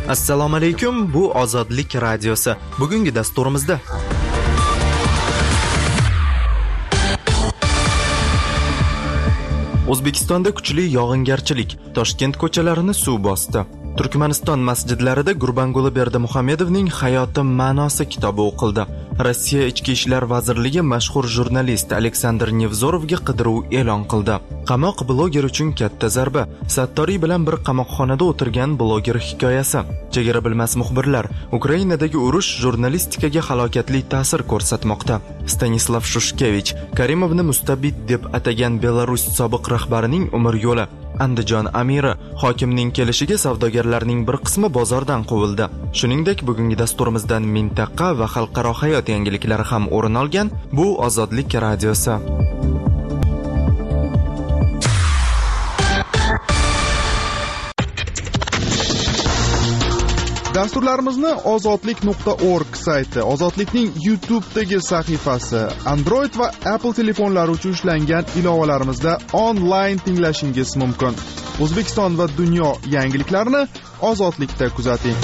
Assalomu alaykum, bu Ozodlik radiosi. Bugungi dasturimizda O'zbekistonda kuchli yog'ingarchilik Toshkent ko'chalarini suv bosdi. Turkmaniston masjidlarida Gurbanguli Berdimuhamedovning Hayoti ma'nosi kitobi o'qildi. Rossiya Ichki ishlar vazirligi mashhur jurnalist Aleksandr Nevzorovga qidiruv e'lon qildi. Qamoq bloger uchun katta zarba. Sattoriy bilan bir qamoqxonada o'tirgan bloger hikoyasi. Chegara bilmas muxbirlar. Ukrainadagi urush jurnalistikaga halokatli ta'sir ko'rsatmoqda. Stanislav Shushkevich Karimovni mustabid deb atagan Belarus sobiq rahbarining umr yo'li. Andijon amiri hokimning kelishiga savdogarlarning bir qismi bozordan quvildi. Shuningdek, bugungi dasturimizdan mintaqa va xalqaro hayot yangiliklari ham o'rin olgan. Bu Ozodlik radiosi. Dasturlarimizni ozodlik.org sayti, Ozodlikning YouTube'dagi sahifasi, Android va Apple telefonlari uchun ishlangan ilovalarimizda onlayn tinglashingiz mumkin. O'zbekiston va dunyo yangiliklarini Ozodlikda kuzating.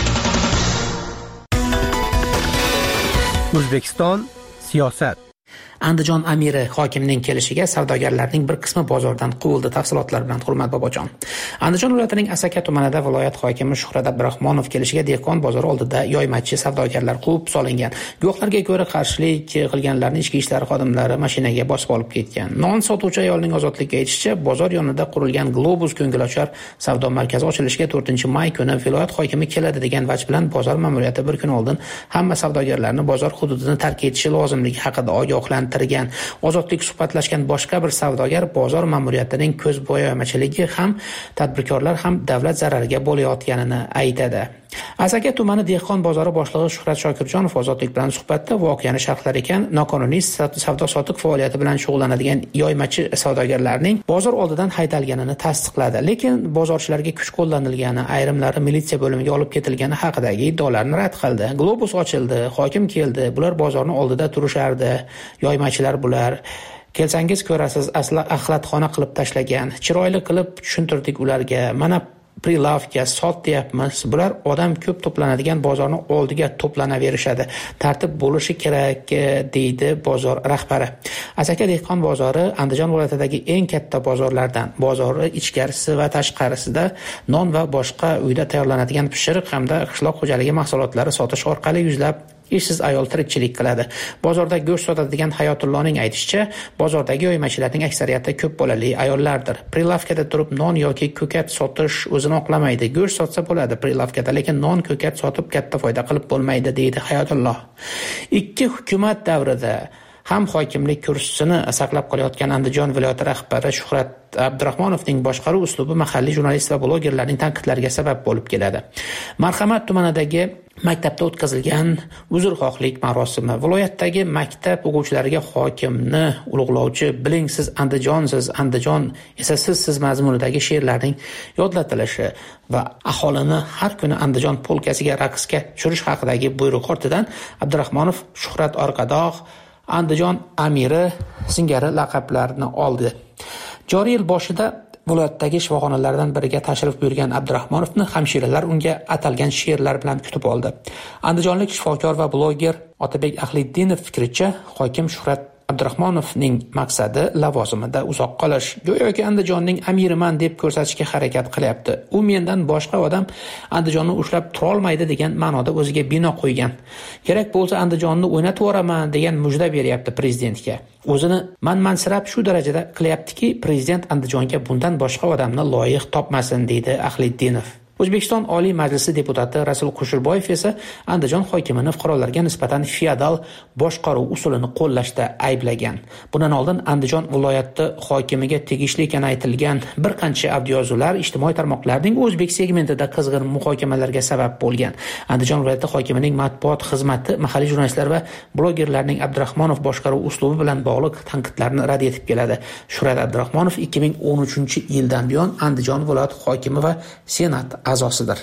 O'zbekiston siyosat. Andijon amiri hokimning kelishiga savdogarlarning bir qismi bozordan quvildi. Tafsilotlar bilan Hurmat Bobojon. Andijon viloyatining Asaka tumanida viloyat hokimi Shuhrat Abdurahmonov kelishiga dehqon bozori oldida yoymachi savdogarlar quvib solingan. Guvohlarga ko'ra qarshilik qilganlarni ichki ishlar xodimlari mashinaga bosib olib ketgan. Non sotuvchi ayolning Ozodlikka aytishicha, bozor yonida qurilgan Globus ko'ngilochar savdo markazi ochilishiga 4-may kuni viloyat hokimi keladi degan vaj bilan bozor ma'muriyati bir kun oldin hamma savdogarlarni bozor hududini tark etishi lozimligi haqida ogohlantirgan. Ozodlik suhbatlashgan boshqa bir savdogar bozor ma'muriyatining ko'zbo'yamachiligi ham tadbirkorlar ham davlat zarariga bo'layotganini aytadi. Asaka tumani dehqon bozori boshlig'i Shuhrat Shokirjonov Ozodlik bilan suhbatda voqeani sharhlar ekan, noqonuniy savdo-sotiq faoliyati bilan shug'ullanadigan yoymachi savdogarlarning bozor oldidan haydalganini tasdiqladi. Lekin bozorchilarga kuch qo'llanilgani, ayrimlari militsiya bo'limiga olib ketilgani haqidagi iddaolarni rad qildi. Globus ochildi, hokim keldi, bular bozorni oldida turishardi. Yoymachilar bular. Kelsangiz ko'rasiz, asli axlatxona qilib tashlagan. Chiroyli qilib tushuntirdik ularga. Mana prilavka sot deyapmiz. Bular odam ko'p to'planadigan bozorning oldiga to'planaverishadi. Tartib bo'lishi kerak, deydi bozor rahbari. Asaka dehqon bozori Andijon viloyatidagi eng katta bozorlardan. Bozori ichkarisi va tashqarisida non va boshqa uyda tayyorlanadigan pishiriq hamda qishloq xo'jaligi mahsulotlari sotish orqali yuzlab ishsiz ayol tirikchilik qiladi. Bozorda go'sht sotadigan Hayotullohning aytishicha, bozordagi yoymachilarning aksariyati ko'p bolali ayollardir. Prilavkada turib non yoki ko'kat sotish o'zini oqlamaydi. Go'sht sotsa bo'ladi prilavkada, lekin non, ko'kat sotib katta foyda qilib bo'lmaydi, deydi Hayotulloh. Ikki hukumat davrida ham hokimlik kursisini saqlab qolayotgan Andijon viloyati rahbari Shuhrat Abdurahmonovning boshqaruv uslubi mahalliy jurnalist va blogerlarning tanqidlariga sabab bo'lib keladi. Marhamat tumanidagi maktabda o'tkazilgan uzrxohlik marosimi viloyatdagi maktab o'quvchilariga hokimni ulug'lovchi "Biling siz Andijonsiz, Andijon esa siz" mazmunidagi she'rlarning yodlatilishi va aholini har kuni Andijon polkasiga raqsga tushirish haqidagi buyruq ortidan Abdurahmonov Shuhrat Orqadoq Andijon amiri singari laqablarni oldi. Joriy yil boshida viloyatdagi shifoxonalardan biriga tashrif buyurgan Abdurahmonovni hamshiralar unga atalgan she'rlar bilan kutib oldi. Andijonlik shifokor va bloger Otabek Ahliddinov fikricha, hokim Shuhrat Abdurahmonovning maqsadi lavozimida uzoq qolish. Go'yoki Andijonning amiriman deb ko'rsatishga harakat qilyapti. U mendan boshqa odam Andijonni ushlab tura olmaydi degan ma'noda o'ziga bino qo'ygan. Kerak bo'lsa Andijonni o'ynatib yuboraman degan mujda beryapti prezidentga. O'zini manmansirab shu darajada qilyaptiki, prezident Andijonga bundan boshqa odamni loyiq topmasin, deydi Ahliddinov. O'zbekiston Oliy Majlisi deputati Rasul Qushurboyev esa Andijon hokimini fuqarolarga nisbatan feodal boshqaruv usulini qo'llashda ayblagan. Bundan oldin Andijon viloyati hokimiga tegishli ekani aytilgan bir qancha audioyozuvlar ijtimoiy tarmoqlarning o'zbek segmentida qizg'in muhokamalarga sabab bo'lgan. Andijon viloyati hokimining matbuot xizmati mahalliy jurnalistlar va blogerlarning Abdurahmonov boshqaruv uslubi bilan bog'liq tanqidlarni rad etib keladi. Shuhrat Abdurahmonov 2013-yildan buyon Andijon viloyati hokimi va senat a'zosidir.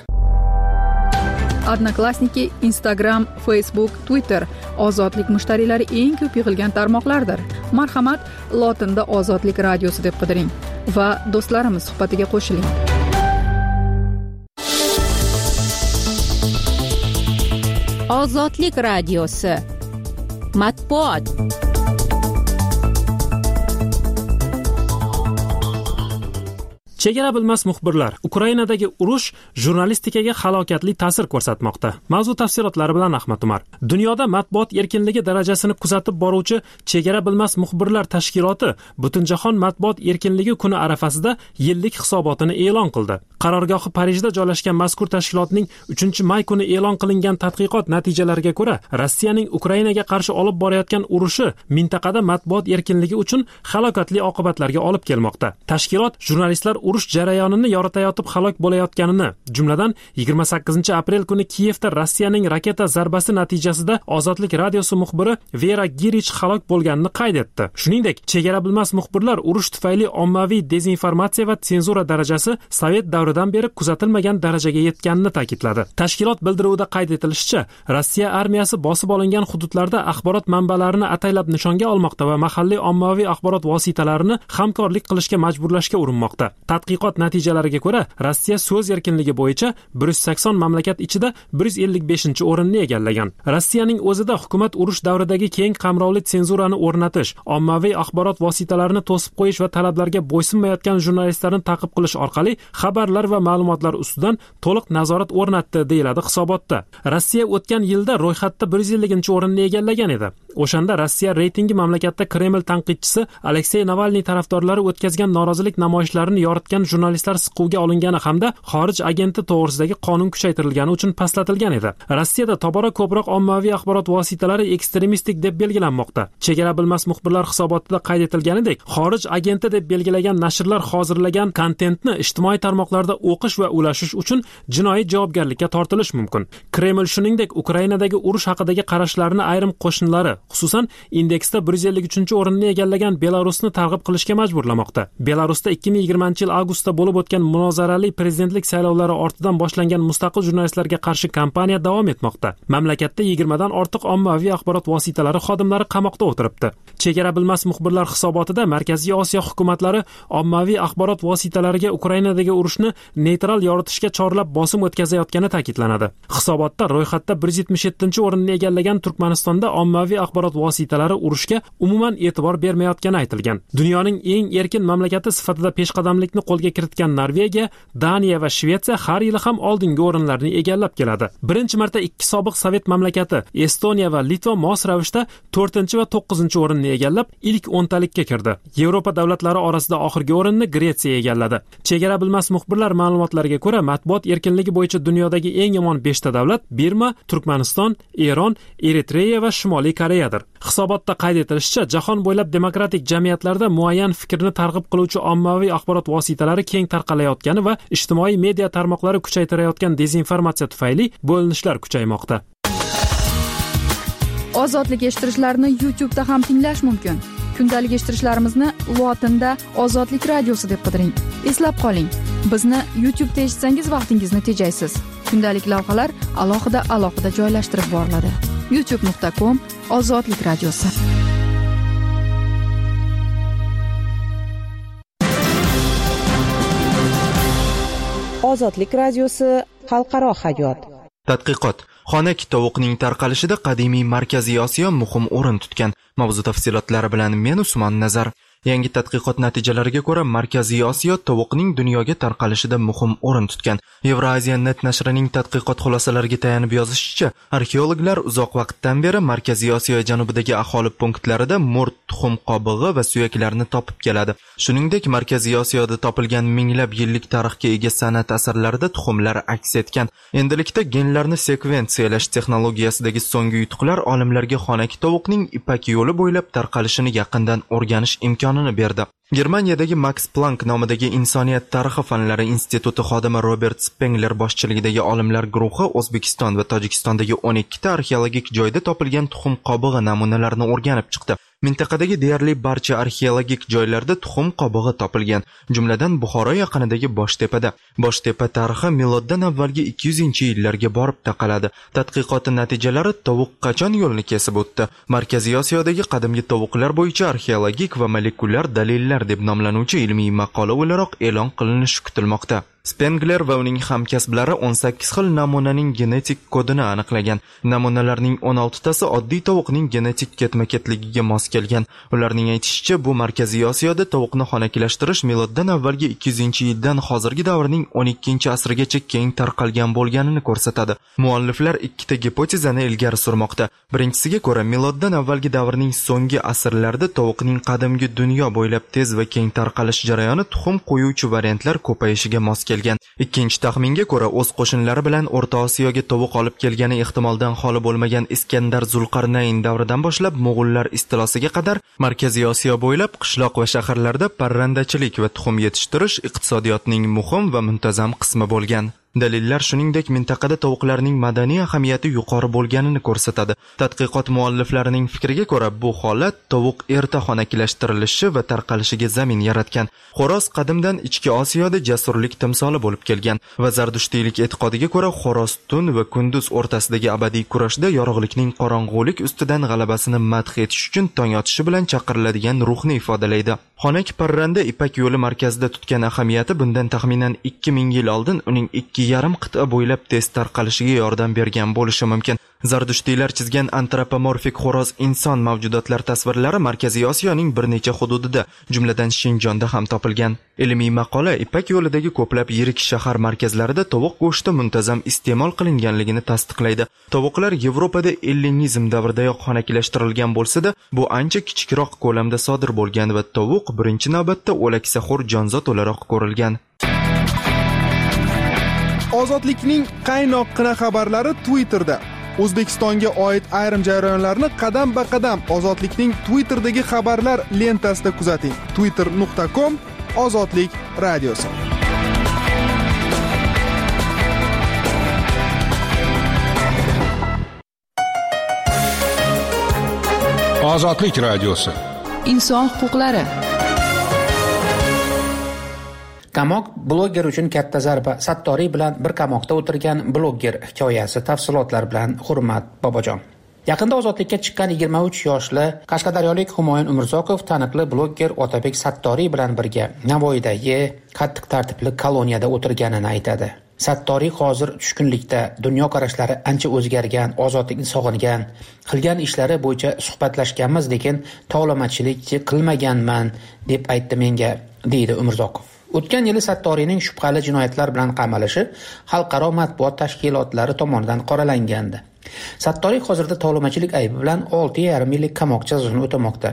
Odnoklassniki, Instagram, Facebook, Twitter ozodlik mushtariylari eng ko'p yig'ilgan tarmoqlardir. Marhamat, lotinda Ozodlik radiosi deb qidiring va do'stlarimiz suhbatiga qo'shiling. Ozodlik radiosi. Matbuot. Chegara bilmas muxbirlar. Ukrainadagi urush jurnalistikaga halokatli ta'sir ko'rsatmoqda. Mavzu tafsilotlari bilan Ahmad Umar. Dunyoda matbuot erkinligi darajasini kuzatib boruvchi Chegara bilmas muxbirlar tashkiloti Butunjahon matbuot erkinligi kuni arafasida yillik hisobotini e'lon qildi. Qarorgohi Parijda joylashgan mazkur tashkilotning 3-may kuni e'lon qilingan tadqiqot natijalariga ko'ra, Rossiyaning Ukrainaga qarshi olib borayotgan urushi mintaqada matbuot erkinligi uchun halokatli oqibatlarga olib kelmoqda. Tashkilot jurnalistlar urush jarayonini yoritayotib halok bo'layotganini, jumladan 28-aprel kuni Kiyevda Rossiyaning raketa zarbasi natijasida Ozodlik radiosi muxbiri Vera Girich halok bo'lganini qayd etdi. Shuningdek, chegara bilmas muxbirlar urush tufayli ommaviy dezinformatsiya va senzura darajasi Sovet davridan beri kuzatilmagan darajaga yetganini ta'kidladi. Tashkilot bildiruvida qayd etilishicha, Rossiya armiyasi bosib olingan hududlarda axborot manbalarini ataylab nishonga olmoqda va mahalliy ommaviy axborot vositalarini hamkorlik qilishga majburlashga urinmoqda. Tadqiqot natijalariga ko'ra, Rossiya so'z erkinligi bo'yicha 180 mamlakat ichida 155-o'rinni egallagan. Rossiyaning o'zida hukumat urush davridagi keng qamrovli senzurani o'rnatish, ommaviy axborot vositalarini to'sib qo'yish va talablarga bo'ysunmayotgan jurnalistlarni ta'qib qilish orqali xabarlar va ma'lumotlar ustidan to'liq nazorat o'rnatdi, deyiladi hisobotda. Rossiya o'tgan yilda ro'yxatda 150-o'rinni egallagan edi. O'shanda Rossiya reytingi mamlakatda Kreml tanqidchisi Aleksey Navalniy tarafdorlari o'tkazgan norozilik namoyishlarini yoritgan jurnalistlar siquvga olingani hamda xorij agenti to'g'risidagi qonun kuchaytirilgani uchun pastlatilgan edi. Rossiyada tobora ko'proq ommaviy axborot vositalari ekstremistik deb belgilanmoqda. Chegara bilmas muxbirlar hisobotida qayd etilganidek, xorij agenti deb belgilagan nashrlar hozirlagan kontentni ijtimoiy tarmoqlarda o'qish va ulashish uchun jinoiy javobgarlikka tortilish mumkin. Kreml shuningdek Ukrainadagi urush haqidagi qarashlarini ayrim qo'shinlari, xususan indeksda 153-o'rinni egallagan Belarusni targ'ib qilishga majburlamoqda. Belarusda 2020-yil avgustda bo'lib o'tgan munozarali prezidentlik saylovlari ortidan boshlangan mustaqil jurnalistlarga qarshi kampaniya davom etmoqda. Mamlakatda 20 dan ortiq ommaviy axborot vositalari xodimlari qamoqda o'tiribdi. Chegara bilmas muxbirlar hisobotida Markaziy Osiyo hukumatlari ommaviy axborot vositalariga Ukrainadagi urushni neytral yoritishga chorlab bosim o'tkazayotgani ta'kidlanadi. Hisobotda ro'yxatda 177-o'rinni egallagan Turkmanistonda ommaviy axborot vositalari urushga umuman e'tibor bermayotgani aytilgan. Dunyoning eng erkin mamlakati sifatida peshqadamlikni qo'lga kiritgan Norvegiya, Daniya va Shvetsiya har yili ham oldingi o'rinlarni egallab keladi. Birinchi marta ikki sobiq Sovet mamlakati Estoniya va Litva mos ravishda 4 va 9 o'rinni egallab, ilk 10talikka kirdi. Yevropa davlatlari orasida oxirgi o'rinni Gretsiya egalladi. Chegara bilmas muxbirlar ma'lumotlariga ko'ra, matbuot erkinligi bo'yicha dunyodagi eng yomon 5 ta davlat Birma, Turkmaniston, Eron, Eritreya va Shimoliy Koreyadir. Hisobotda qayd etilishicha, jahon bo'ylab demokratik jamiyatlarda muayyan fikrni targ'ib qiluvchi ommaviy axborot vositalari keng tarqalayotgani va ijtimoiy media tarmoqlari kuchaytirayotgan dezinformatsiya tufayli bo'linishlar kuchaymoqda. Ozodlik eshittirishlarni YouTube'da ham tinglash mumkin. Kundalik eshittirishlarimizni lotinda Ozodlik radiosi deb qidiring. Eslab qoling, bizni YouTube'da eshitsangiz vaqtingizni tejaysiz. Kundalik lavhalar alohida joylashtirib boriladi. youtube.com/Ozodlik radiosi. Ozodlik radiosi xalqaro hayot. Tadqiqot: xonaki tovuqning tarqalishida qadimiy Markaziy Osiyo muhim o'rin tutgan. Mavzu tafsilotlari bilan men Usmon Nazar. Yangi tadqiqot natijalariga ko'ra, Markaziy Osiyo tovuqning dunyoga tarqalishida muhim o'rin tutgan. Eurasia.net nashrining tadqiqot xulosalariga tayanib yozishicha, arxeologlar uzoq vaqtdan beri Markaziy Osiyo janubidagi aholi punktlarida mo'rt tuxum qobig'i va suyaklarni topib keladi. Shuningdek, Markaziy Osiyoda topilgan minglab yillik tarixga ega san'at asarlarida tuxumlar aks etgan. Endilikda genlarni sekvensiyalash texnologiyasidagi so'nggi yutuqlar olimlarga xonaki tovuqning Ipak yo'li bo'ylab tarqalishini yaqindan o'rganish imkonini berdi. Germaniyadagi Max Planck nomidagi Insoniyat tarixi fanlari instituti xodimi Robert Spengler boshchiligidagi olimlar guruhi O'zbekiston va Tojikistondagi 12 ta arxeologik joyda topilgan tuxum qobig'i namunalarini o'rganib chiqdi. Mintaqadagi deyarli barcha arxeologik joylarda tuxum qobig'i topilgan, jumladan Buxoro yaqinidagi Boshtepada. Boshtepa tarixi miloddan avvalgi 200-yillarga borib taqaladi. Tadqiqot natijalari tovuq qachon yo'lni kesib o'tdi? Markaziy Osiyodagi qadimgi tovuqlar bo'yicha arxeologik va molekulyar dalillar deb nomlanuvchi ilmiy maqola o'laroq e'lon qilinishi kutilmoqda. Spengler va uning hamkasblari 18 xil namunaning genetik kodini aniqlagan. Namunalarning 16tasi oddiy tovuqning genetik ketma-ketligiga mos kelgan. Ularning aytishicha, bu Markaziy Osiyoda tovuqni xonakilashtirish miloddan avvalgi 200-yildan hozirgi davrning 12-asrigacha keng tarqalgan bo'lganini ko'rsatadi. Mualliflar ikkita gipotezani ilgari surmoqda. Birinchisiga ko'ra, miloddan avvalgi davrning so'nggi asrlarida tovuqning qadimgi dunyo bo'ylab tez va keng tarqalish jarayoni tuxum qo'yuvchi variantlar ko'payishiga mos kelgan. Ikkinchi taxminga ko'ra, o'z qo'shinlari bilan O'rta Osiyoga tovuq olib kelgani ehtimoldan xoli bo'lmagan Iskandar Zulqarnayn davridan boshlab Mo'g'ullar istilosiga qadar Markaziy Osiyo bo'ylab qishloq va shaharlarda parrandachilik va tuxum yetishtirish iqtisodiyotning muhim va muntazam qismi bo'lgan. Dalillar shuningdek mintaqada tovuqlarning madaniy ahamiyati yuqori bo'lganini ko'rsatadi. Tadqiqot mualliflarining fikriga ko'ra, bu holat tovuq erta xonakilashtirilishi va tarqalishiga zamin yaratgan. Xo'roz qadimdan Ichki Osiyoda jasurlik timsoli bo'lib kelgan va Zardushtiylik e'tiqodiga ko'ra, xo'roz tun va kunduz o'rtasidagi abadiy kurashda yorug'likning qorong'ulik ustidan g'alabasini madh etish uchun tong otishi bilan chaqiriladigan ruhni ifodalaydi. Xonak parranda Ipak yo'li markazida tutgan ahamiyati bundan taxminan 2000 yil oldin uning 2,5 qit'a bo'ylab tez tarqalishiga yordam bergan bo'lishi mumkin. Zardushtiylar chizgan antropomorfik xo'roz inson mavjudotlar tasvirlari Markaziy Osiyoning bir necha hududida, jumladan Shinjonda ham topilgan. Ilmiy maqola Ipak yo'lidagi ko'plab yirik shahar markazlarida tovuq go'shti muntazam iste'mol qilinganligini tasdiqlaydi. Tovuqlar Yevropada ellinizm davridayoq xonakilashtirilgan bo'lsa-da, bu ancha kichikroq ko'lamda sodir bo'lgan va tovuq birinchi navbatda o'laksaxo'r jonzot o'laroq ko'rilgan. Ozodlikning qaynoqqina xabarlari Twitterda. O'zbekistonga oid ayrim jarayonlarni qadam-ba-qadam Ozodlikning Twitterdagi xabarlar lentasida kuzating. twitter.com Ozodlik radiosi. Ozodlik radiosi. Inson huquqlari. Qamoq bloger uchun katta zarba. Sattoriy bilan bir qamoqda o'tirgan bloger hikoyasi, tafsilotlar bilan Hurmat Bobojon. Yaqinda ozodlikka chiqqan 23 yoshli qashqadaryolik Humoyun Umurzoqov taniqli bloger Otabek Sattoriy bilan birga Navoiydagi qattiq tartibli koloniyada o'tirganini aytadi. Sattoriy hozir tushkunlikda, dunyoqarashlari ancha o'zgargan, ozodlikni sog'ingan, qilgan ishlari bo'yicha suhbatlashganmiz, lekin tovlamachilik qilmaganman deb aytdi menga, deydi Umurzoqov. O'tgan yili Sattoriyning shubhali jinoyatlar bilan qamalishi xalqaro matbuot tashkilotlari tomonidan qoralangandi. Sattoriy hozirda tovlamachilik aybi bilan 6,5 yillik qamoq jazosini o'tamoqda.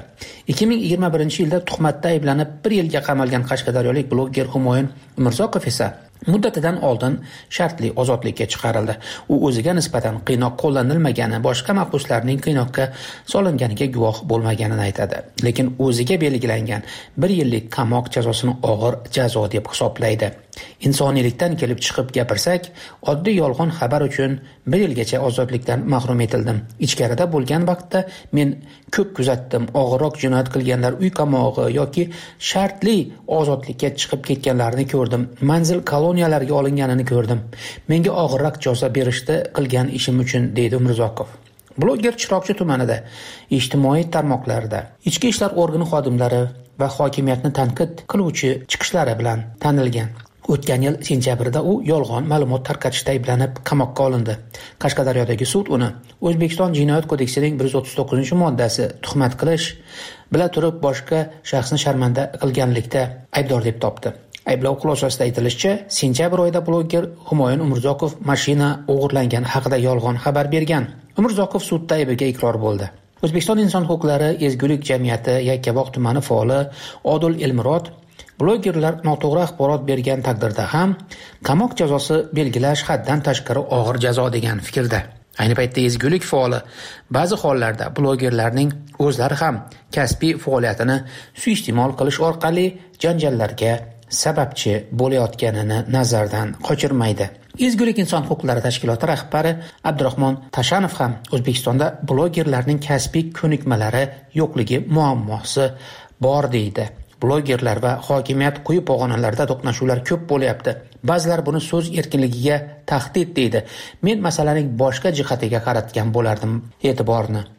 2021-yilda tuhmatda ayblanib 1 yilga qamalgan qashqadaryolik bloger Humoyun Umurzoqov esa muddatidan oldin shartli ozodlikka chiqarildi. U o'ziga nisbatan qiynoq qo'llanilmagani, boshqa mahbuslarning qiynoqqa solinganiga guvoh bo'lmaganini aytadi. Lekin o'ziga belgilangan 1 yillik qamoq jazosini og'ir jazo deb hisoblaydi. Insoniylikdan kelib chiqib gapirsak, oddiy yolg'on xabar uchun 1 yilgacha ozodlikdan mahrum etildim. Ichkarida bo'lgan vaqtda men ko'p kuzatdim. Og'irroq jinoyat qilganlar uy qamog'i yoki shartli ozodlikka chiqib ketganlarni ko'rdim. Manzil koloniyalarga olinganini ko'rdim. Menga og'irroq jazo berishdi qilgan ishim uchun, deydi Umurzoqov. Bloger Chiroqchi tumanida ijtimoiy tarmoqlarda ichki ishlar organi xodimlari va hokimiyatni tanqid qiluvchi chiqishlari bilan tanilgan. O'tgan yil sentyabrda u yolg'on ma'lumot tarqatishda ayblanib qamoqqa olindi. Qashqadaryodagi sud uni O'zbekiston Jinoyat kodeksining 139-moddasi tuhmat qilish, bila turib boshqa shaxsni sharmanda qilganlikda aybdor deb topdi. Ayblov xulosasida aytilishicha, sentyabr oyida bloger Humoyun Umurzoqov mashina o'g'irlangani haqida yolg'on xabar bergan. Umurzoqov sudda aybiga iqror bo'ldi. O'zbekiston inson huquqlari ezgulik jamiyati Yakkabog' tumani faoli Odil Elmurod blogerlar noto'g'ri axborot bergan taqdirda ham qamoq jazosi belgilash haddan tashqari og'ir jazo degan fikrda. Ayni paytda ezgulik faoli ba'zi hollarda blogerlarning o'zlari ham kasbiy faoliyatini suiiste'mol qilish orqali janjallarga sababchi bo'layotganini nazardan qochirmaydi. Ezgulik inson huquqlari tashkiloti rahbari Abdurahmon Tashanov ham O'zbekistonda blogerlarning kasbiy ko'nikmalari yo'qligi muammosi bor deydi. Blogerlar va hokimiyat quyi pog'onalarda to'qnashuvlar ko'p bo'lyapti. Ba'zilar buni so'z erkinligiga tahdid deydi. Men masalaning boshqa jihatiga qaratgan bo'lardim e'tiborni.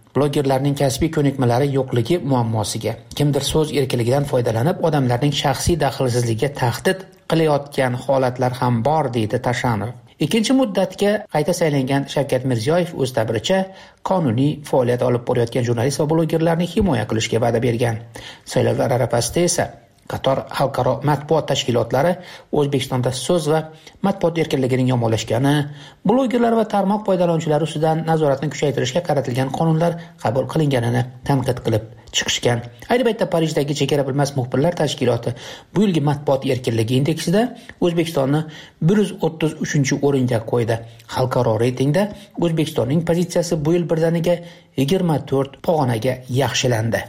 Blogerlarning kasbiy ko'nikmalari yo'qligi muammosiga, kimdir so'z erkinligidan foydalanib, odamlarning shaxsiy daxlsizligiga tahdid qilayotgan holatlar ham bor, deydi Tashanov. Ikkinchi muddatga qayta saylangan Shavkat Mirziyoyev o'z ta'biricha qonuniy faoliyat olib borayotgan jurnalist va blogerlarni himoya qilishga va'da bergan. Saylovlar arafasida esa qator xalqaro matbuot tashkilotlari O'zbekistonda so'z va matbuot erkinligining yomonlashgani, blogerlar va tarmoq foydalanuvchilari ustidan nazoratni kuchaytirishga qaratilgan qonunlar qabul qilinganini tanqid qilib chiqishgan. Ayni paytda Parijdagi chegara bilmas muxbirlar tashkiloti bu yilgi matbuot erkinligi indeksida O'zbekistonni 133-o'ringa qo'ydi. Xalqaro reytingda O'zbekistonning pozitsiyasi bu yil birdaniga 24 pog'onaga yaxshilandi.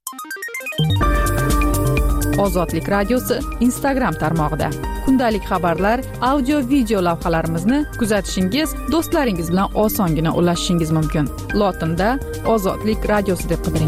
Ozodlik radiosi Instagram tarmog'ida kundalik xabarlar, audio, video lavhalarimizni kuzatishingiz, do'stlaringiz bilan osongina ulashishingiz mumkin. Lotinda Ozodlik radiosi deb qidiring.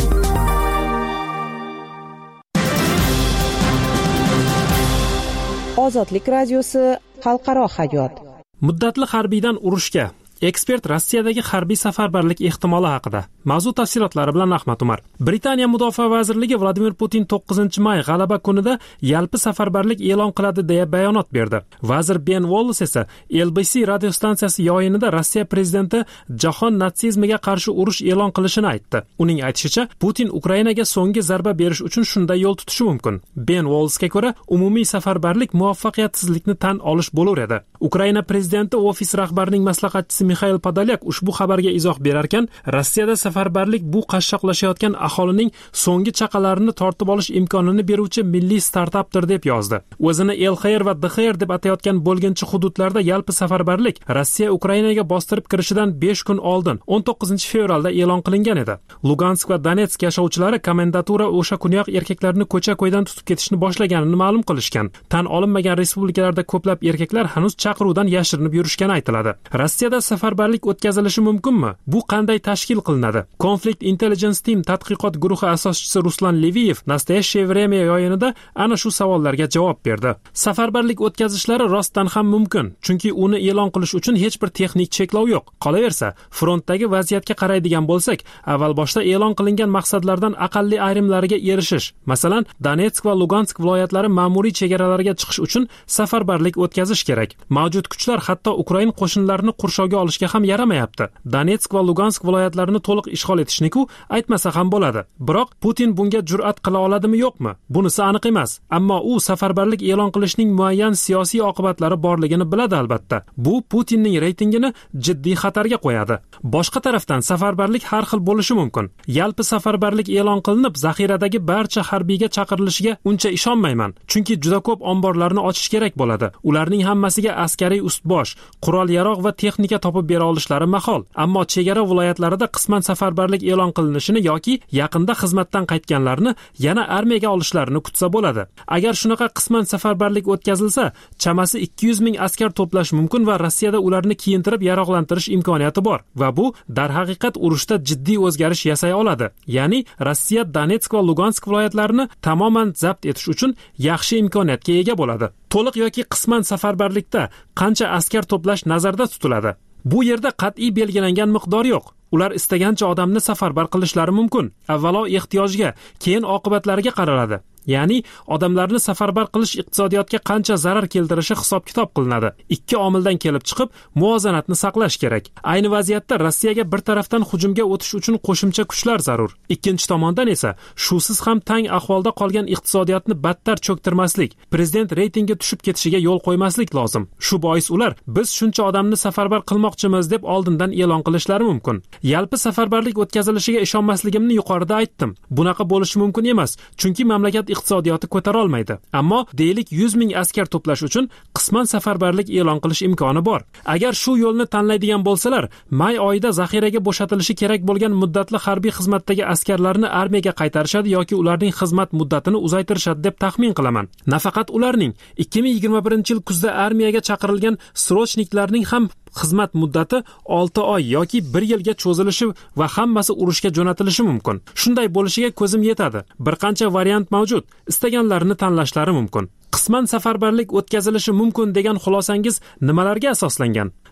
Ozodlik radiosi xalqaro hayot. Muddatli harbiydan urushga. Ekspert Rossiyadagi harbiy safarbarlik ehtimoli haqida. Mavzu tafsilotlari bilan Ahmad Umar. Britaniya Mudofaa vazirligi Vladimir Putin 9-may g'alaba kunida yalpi safarbarlik e'lon qiladi deya bayonot berdi. Vazir Ben Wallace esa LBC radiostansiyasi yoyinida Rossiya prezidenti jahon natsizmiga qarshi urush e'lon qilishini aytdi. Uning aytishicha, Putin Ukrainaga so'nggi zarba berish uchun shunday yo'l tutishi mumkin. Ben Wallace'ga ko'ra, umumiy safarbarlik muvaffaqiyatsizlikni tan olish bo'lar edi. Ukraina prezidenti ofis rahbarining maslahatchisi Mikhail Podolyak ushbu xabarga izoh berarkan, Rossiyada safarbarlik bu qashshoqlashayotgan aholining so'nggi chaqalarini tortib olish imkonini beruvchi milliy startapdir deb yozdi. O'zini LXR va DXR deb atayotgan bo'lginchi hududlarda yalpi safarbarlik Rossiya Ukrainaga bostirib kirishidan 5 kun oldin 19-fevralda e'lon qilingan edi. Lugansk va Donetsk yashovchilari komendatura o'sha kuniyoq erkaklarni ko'cha-ko'ydan tutib ketishni boshlaganini ma'lum qilishgan. Tan olinmagan respublikalarda ko'plab erkaklar hanuz chaqiruvdan yashirinib yurishgani aytiladi. Rossiyada safarbarlik o'tkazilishi mumkinmi? Bu qanday tashkil qilinadi? Conflict Intelligence Team tadqiqot guruhi asoschisi Ruslan Leviyev Nastoящее время yo'yinida ana shu savollarga javob berdi. Safarbarlik o'tkazishlari rostdan ham mumkin, chunki uni e'lon qilish uchun hech bir texnik cheklov yo'q. Qolaversa, frontdagi vaziyatga qaraydigan bo'lsak, avval boshda e'lon qilingan maqsadlardan aqalli ayrimlariga erishish, masalan, Donetsk va Lugansk viloyatlari ma'muriy chegaralariga chiqish uchun safarbarlik o'tkazish kerak. Mavjud kuchlar hatto Ukraina qo'shinlarini qurshovga olishga ham yaramayapti. Donetsk va Lugansk viloyatlarini to'liq ishg'ol etishni-ku aytmasa ham bo'ladi. Biroq Putin bunga jur'at qila oladimi, yo'qmi? Bunisi aniq emas. Ammo u safarbarlik e'lon qilishning muayyan siyosiy oqibatlari borligini biladi albatta. Bu Putinning reytingini jiddiy xatarga qo'yadi. Boshqa tarafdan safarbarlik har xil bo'lishi mumkin. Yalpi safarbarlik e'lon qilinib, zaxiradagi barcha harbiyga chaqirilishiga uncha ishonmayman, chunki juda ko'p omborlarni ochish kerak bo'ladi. Ularning hammasiga askariy ustbosh, qurol-yarog' va texnika topib bera olishlari mahol. Ammo chegara viloyatlarida qisman safarbarlik e'lon qilinishini yoki yaqinda xizmatdan qaytganlarni yana armiyaga olishlarini kutsa bo'ladi. Agar shunaqa qisman safarbarlik o'tkazilsa, chamasi 200 ming askar to'plash mumkin va Rossiyada ularni kiyintirib yaroqlantirish imkoniyati bor va bu darhaqiqat urushda jiddiy o'zgarish yasay oladi. Ya'ni Rossiya Donetsk va Lugansk viloyatlarini tamoman zabt etish uchun yaxshi imkoniyatga ega bo'ladi. To'liq yoki qisman safarbarlikda qancha askar to'plash nazarda tutiladi? Bu yerda qat'iy belgilangan miqdor yo'q. Ular istagancha odamni safarbar qilishlari mumkin. Avvalo ehtiyojga, keyin oqibatlariga qaraladi. Ya'ni odamlarni safarbar qilish iqtisodiyotga qancha zarar keltirishi hisob-kitob qilinadi. Ikki omildan kelib chiqib muvozanatni saqlash kerak. Ayni vaziyatda Rossiyaga bir tarafdan hujumga o'tish uchun qo'shimcha kuchlar zarur. Ikkinchi tomondan esa shusiz ham tang ahvolda qolgan iqtisodiyotni battar cho'ktirmaslik, prezident reytingi tushib ketishiga yo'l qo'ymaslik lozim. Shu bois ular biz shuncha odamni safarbar qilmoqchimiz deb oldindan e'lon qilishlari mumkin. Yalpi safarbarlik o'tkazilishiga ishonmasligimni yuqorida aytdim. Bunaqa bo'lishi mumkin emas, chunki mamlakat iqtisodiyoti ko'tara olmaydi. Ammo deylik 100 ming askar to'plash uchun qisman safarbarlik e'lon qilish imkoni bor. Agar shu yo'lni tanlaydigan bo'lsalar, may oyida zaxiraga bo'shatilishi kerak bo'lgan muddatli harbiy xizmatdagi askarlarni armiyaga qaytarishadi yoki ularning xizmat muddatini uzaytirishadi deb taxmin qilaman. Nafaqat ularning 2021-yil kuzda armiyaga chaqirilgan srochniklarning ham xizmat muddati 6 oy yoki 1 yilga cho'zilishi va hammasi urushga jo'natilishi mumkin. Shunday bo'lishiga ko'zim yetadi. Bir qancha variant mavjud. Istaganlarini tanlashlari mumkin. Qisman safarbarlik o'tkazilishi mumkin degan xulosangiz nimalarga asoslangan?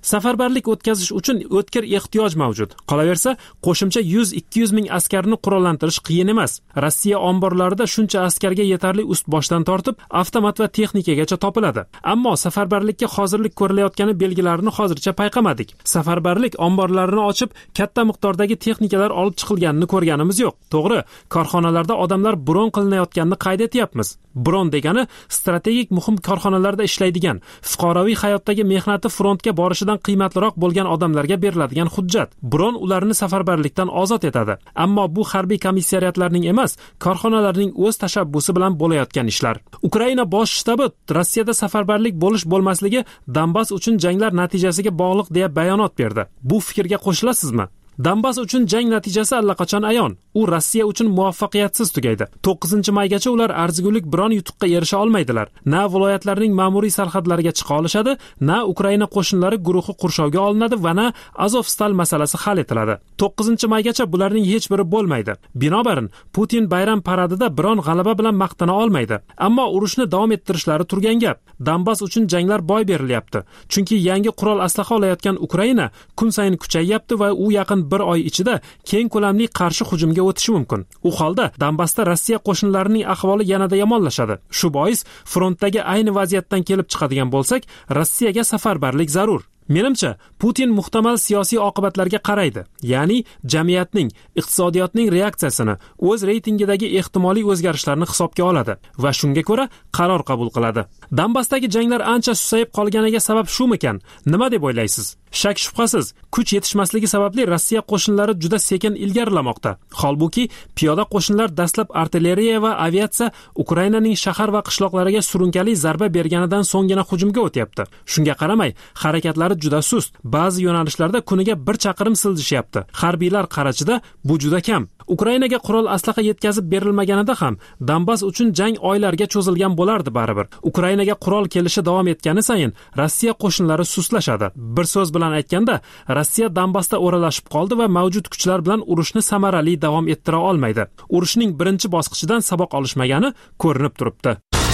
Safarbarlik o'tkazish uchun o'tkir ehtiyoj mavjud. Qolaversa, qo'shimcha 100-200 ming askarni qurollantirish qiyin emas. Rossiya omborlarida shuncha askarga yetarli ust-boshdan tortib, avtomat va texnikagacha topiladi. Ammo safarbarlikka hozirlik ko'rilayotgani belgilarini hozircha payqamadik. Safarbarlik omborlarini ochib, katta miqdordagi texnikalar olib chiqilganini ko'rganimiz yo'q. To'g'ri, korxonalarda odamlar bron qilinayotganini qayd etyapmiz. Bron degani strategik muhim korxonalarda ishlaydigan, fuqaroviy hayotdagi mehnati frontga borishidan qiymatliroq bo'lgan odamlarga beriladigan hujjat. Bron ularni safarbarlikdan ozod etadi. Ammo bu harbiy komissariyatlarning emas, korxonalarning o'z tashabbusi bilan bo'layotgan ishlar. Ukraina bosh shtabi Rossiyada safarbarlik bo'lish-bo'lmasligi Donbass uchun janglar natijasiga bog'liq deya bayonot berdi. Bu fikrga qo'shilasizmi? Donbass uchun jang natijasi allaqachon ayon. U Rossiya uchun muvaffaqiyatsiz tugaydi. 9-maygacha ular arzigulik biron yutuqqa erisha olmaydilar. Na viloyatlarning ma'muriy sarhadlariga chiqa olishadi, na Ukraina qo'shinlari guruhi qurshovga olinadi va na Azovstal masalasi hal etiladi. 9-maygacha bularning hech biri bo'lmaydi. Binobarin, Putin bayram paradida biron g'alaba bilan maqtana olmaydi. Ammo urushni davom ettirishlari turgan gap. Donbass uchun janglar boy berilyapti. Chunki yangi qurol aslaha olayotgan Ukraina kun sayin kuchayyapti va u yaqin bir oy ichida keng ko'lamli qarshi hujumga o'tishi mumkin. U holda Donbassda Rossiya qo'shinlarining ahvoli yanada yomonlashadi. Shu bois frontdagi ayni vaziyatdan kelib chiqadigan bo'lsak, Rossiyaga safarbarlik zarur. Menimcha, Putin muhtamal siyosiy oqibatlarga qaraydi. Ya'ni jamiyatning, iqtisodiyotning reaksiyasini, o'z reytingidagi ehtimoliy o'zgarishlarni hisobga oladi va shunga ko'ra qaror qabul qiladi. Donbassdagi janglar ancha susayib qolganiga sabab shumikan? Nima deb o'ylaysiz? Shak shubhasiz, kuch yetishmasligi sababli Rossiya qo'shinlari juda sekin ilgarilamoqda. Holbuki, piyoda qo'shinlar dastlab artilleriya va aviatsiya Ukrainaning shahar va qishloqlariga surunkali zarba berganidan so'nggina hujumga o'tyapti. Shunga qaramay, harakatlari juda sust. Ba'zi yo'nalishlarda kuniga 1 chaqirim siljishyapti. Harbiylar qarachida bu juda kam. Ukrainaga qurol aslaha yetkazib berilmaganida ham Donbass uchun jang oylarga cho'zilgan bo'lardi baribir. Ukrainaga qurol kelishi davom etgani sayin Rossiya qo'shinlari sustlashadi. Bir so'z bilan aytganda, Rossiya Donbassda o'ralashib qoldi va mavjud kuchlar bilan urushni samarali davom ettira olmaydi. Urushning birinchi bosqichidan saboq olishmagani ko'rinib turibdi.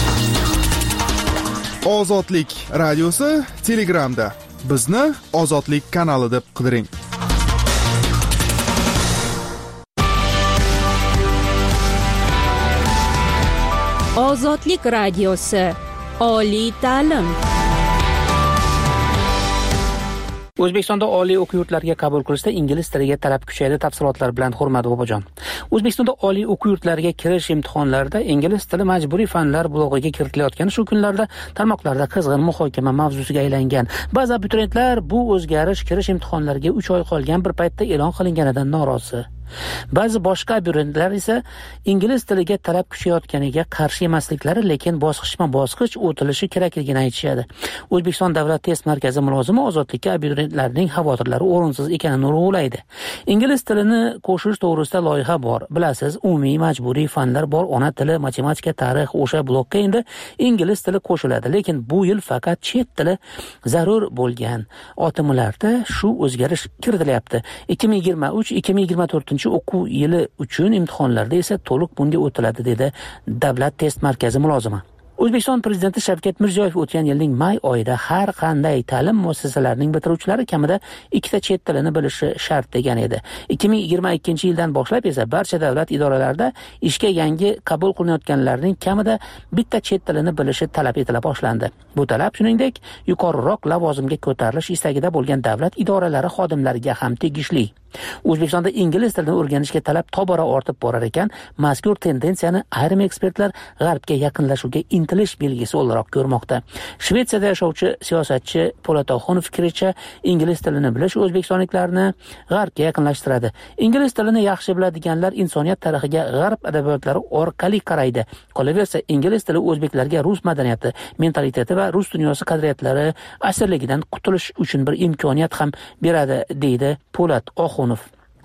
Ozodlik radiosi Telegramda. Bizni Ozodlik kanali deb qidiring. Ozodlik radiosi. Oliy ta'lim. O'zbekistonda oliy o'quv yurtlariga qabul qilishda ingliz tiliga talab kuchaydi. Tafsilotlar bilan Hurmat Bobojon. O'zbekistonda oliy o'quv yurtlariga kirish imtihonlarida ingliz tili majburiy fanlar blog'iga kiritilayotgani shu kunlarda tarmoqlarda qizg'in muhokama mavzusiga aylangan. Ba'zi abituriyentlar bu o'zgarish kirish imtihonlariga 3 oy qolgan bir paytda e'lon qilinganidan norozi. Ba'zi boshqa abituriyentlar esa ingliz tiliga talab kuchayotganiga qarshi emasliklari, lekin bosqichma-bosqich o'tilishi kerakligini aytishadi. O'zbekiston Davlat test markazi mulozimi ozodlikka abituriyentlarning xavotirlari o'rinsiz ekanini urg'ulaydi. Ingliz tilini qo'shish to'g'risida loyiha bor. Bilasiz, umumiy majburiy fanlar bor, ona tili, matematika, tarix, o'sha blokka endi ingliz tili qo'shiladi, lekin bu yil faqat chet tili zarur bo'lgan otimlarda shu o'zgarish kiritilyapti. 2023-2024 o'quv yili uchun imtihonlarda esa to'liq bunga o'tiladi, dedi Davlat test markazi mulozimi. O'zbekiston Prezidenti Shavkat Mirziyoyev o'tgan yilning may oyida har qanday ta'lim muassasalarining bitiruvchilari kamida 2 chet tilini bilishi shart degan edi. 2022-yildan boshlab esa barcha davlat idoralarida ishga yangi qabul qilinayotganlarning kamida 1 chet tilini bilishi talab etila boshlandi. Bu talab, shuningdek, yuqoriroq lavozimga ko'tarilish istagida bo'lgan davlat idoralari xodimlariga ham tegishli. O'zbekistonda ingliz tilini o'rganishga talab tobora ortib borar ekan, mazkur tendensiyani ayrim ekspertlar g'arbga yaqinlashuvga intilish belgisi o'laroq ko'rmoqda. Shvetsiyada yashovchi siyosatchi Po'lat Oxunov fikricha, ingliz tilini bilish o'zbekistonliklarni g'arbga yaqinlashtiradi. Ingliz tilini yaxshi biladiganlar insoniyat tarixiga g'arb adabiyotlari orqali qaraydi. Qolaversa, ingliz tili o'zbeklarga rus madaniyati, mentaliteti va rus dunyosi qadriyatlari asirligidan qutulish uchun bir imkoniyat ham beradi, deydi Po'lat Oxunov.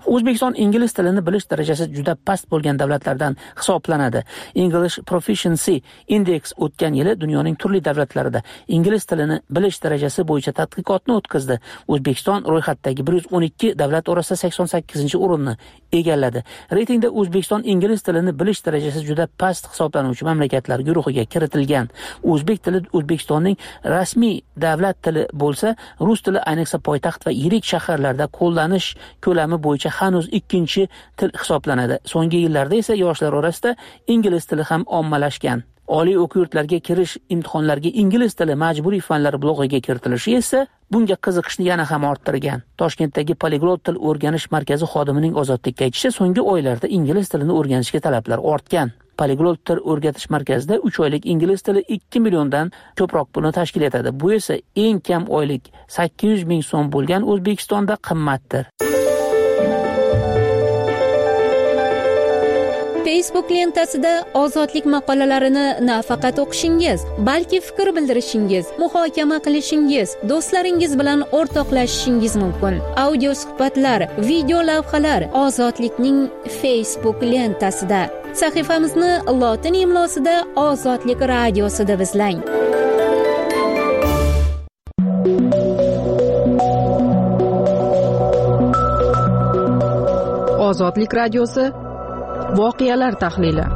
O'zbekiston ingliz tilini bilish darajasi juda past bo'lgan davlatlardan hisoblanadi. English Proficiency Index o'tgan yili dunyoning turli davlatlarida ingliz tilini bilish darajasi bo'yicha tadqiqotni o'tkazdi. O'zbekiston ro'yxatdagi 112 davlat orasida 88-o'rinni egalladi. Reytingda O'zbekiston ingliz tilini bilish darajasi juda past hisoblanuvchi mamlakatlar guruhiga kiritilgan. O'zbek tili O'zbekistonning rasmiy davlat tili bo'lsa, rus tili ayniqsa poytaxt va yirik shaharlarda qo'llanish ko'lami bo'yicha hanuz ikkinchi til hisoblanadi. So'nggi yillarda esa yoshlar orasida ingliz tili ham ommalashgan. Oliy o'quv yurtlariga kirish imtihonlariga ingliz tili majburiy fanlar blog'iga kiritilishi esa bunga qiziqishni yana ham orttirgan. Toshkentdagi Poliglot til o'rganish markazi xodimining ozodlikka aytishicha, so'nggi oylarda ingliz tilini o'rganishga talablar ortgan. Poliglot til o'rgatish markazida 3 oylik ingliz tili 2 milliondan ko'proq pulni tashkil etadi. Bu esa eng kam oylik 800 ming so'm bo'lgan O'zbekistonda qimmatdir. Facebook lentasida ozodlik maqolalarini nafaqat o'qishingiz, balki fikr bildirishingiz, muhokama qilishingiz, do'stlaringiz bilan o'rtoqlashishingiz mumkin. Audio suhbatlar, video lavhalar Ozodlikning Facebook lentasida. Sahifamizni lotin imlosida Ozodlik radiosi deb izlang. Ozodlik radiosi voqealar tahlili.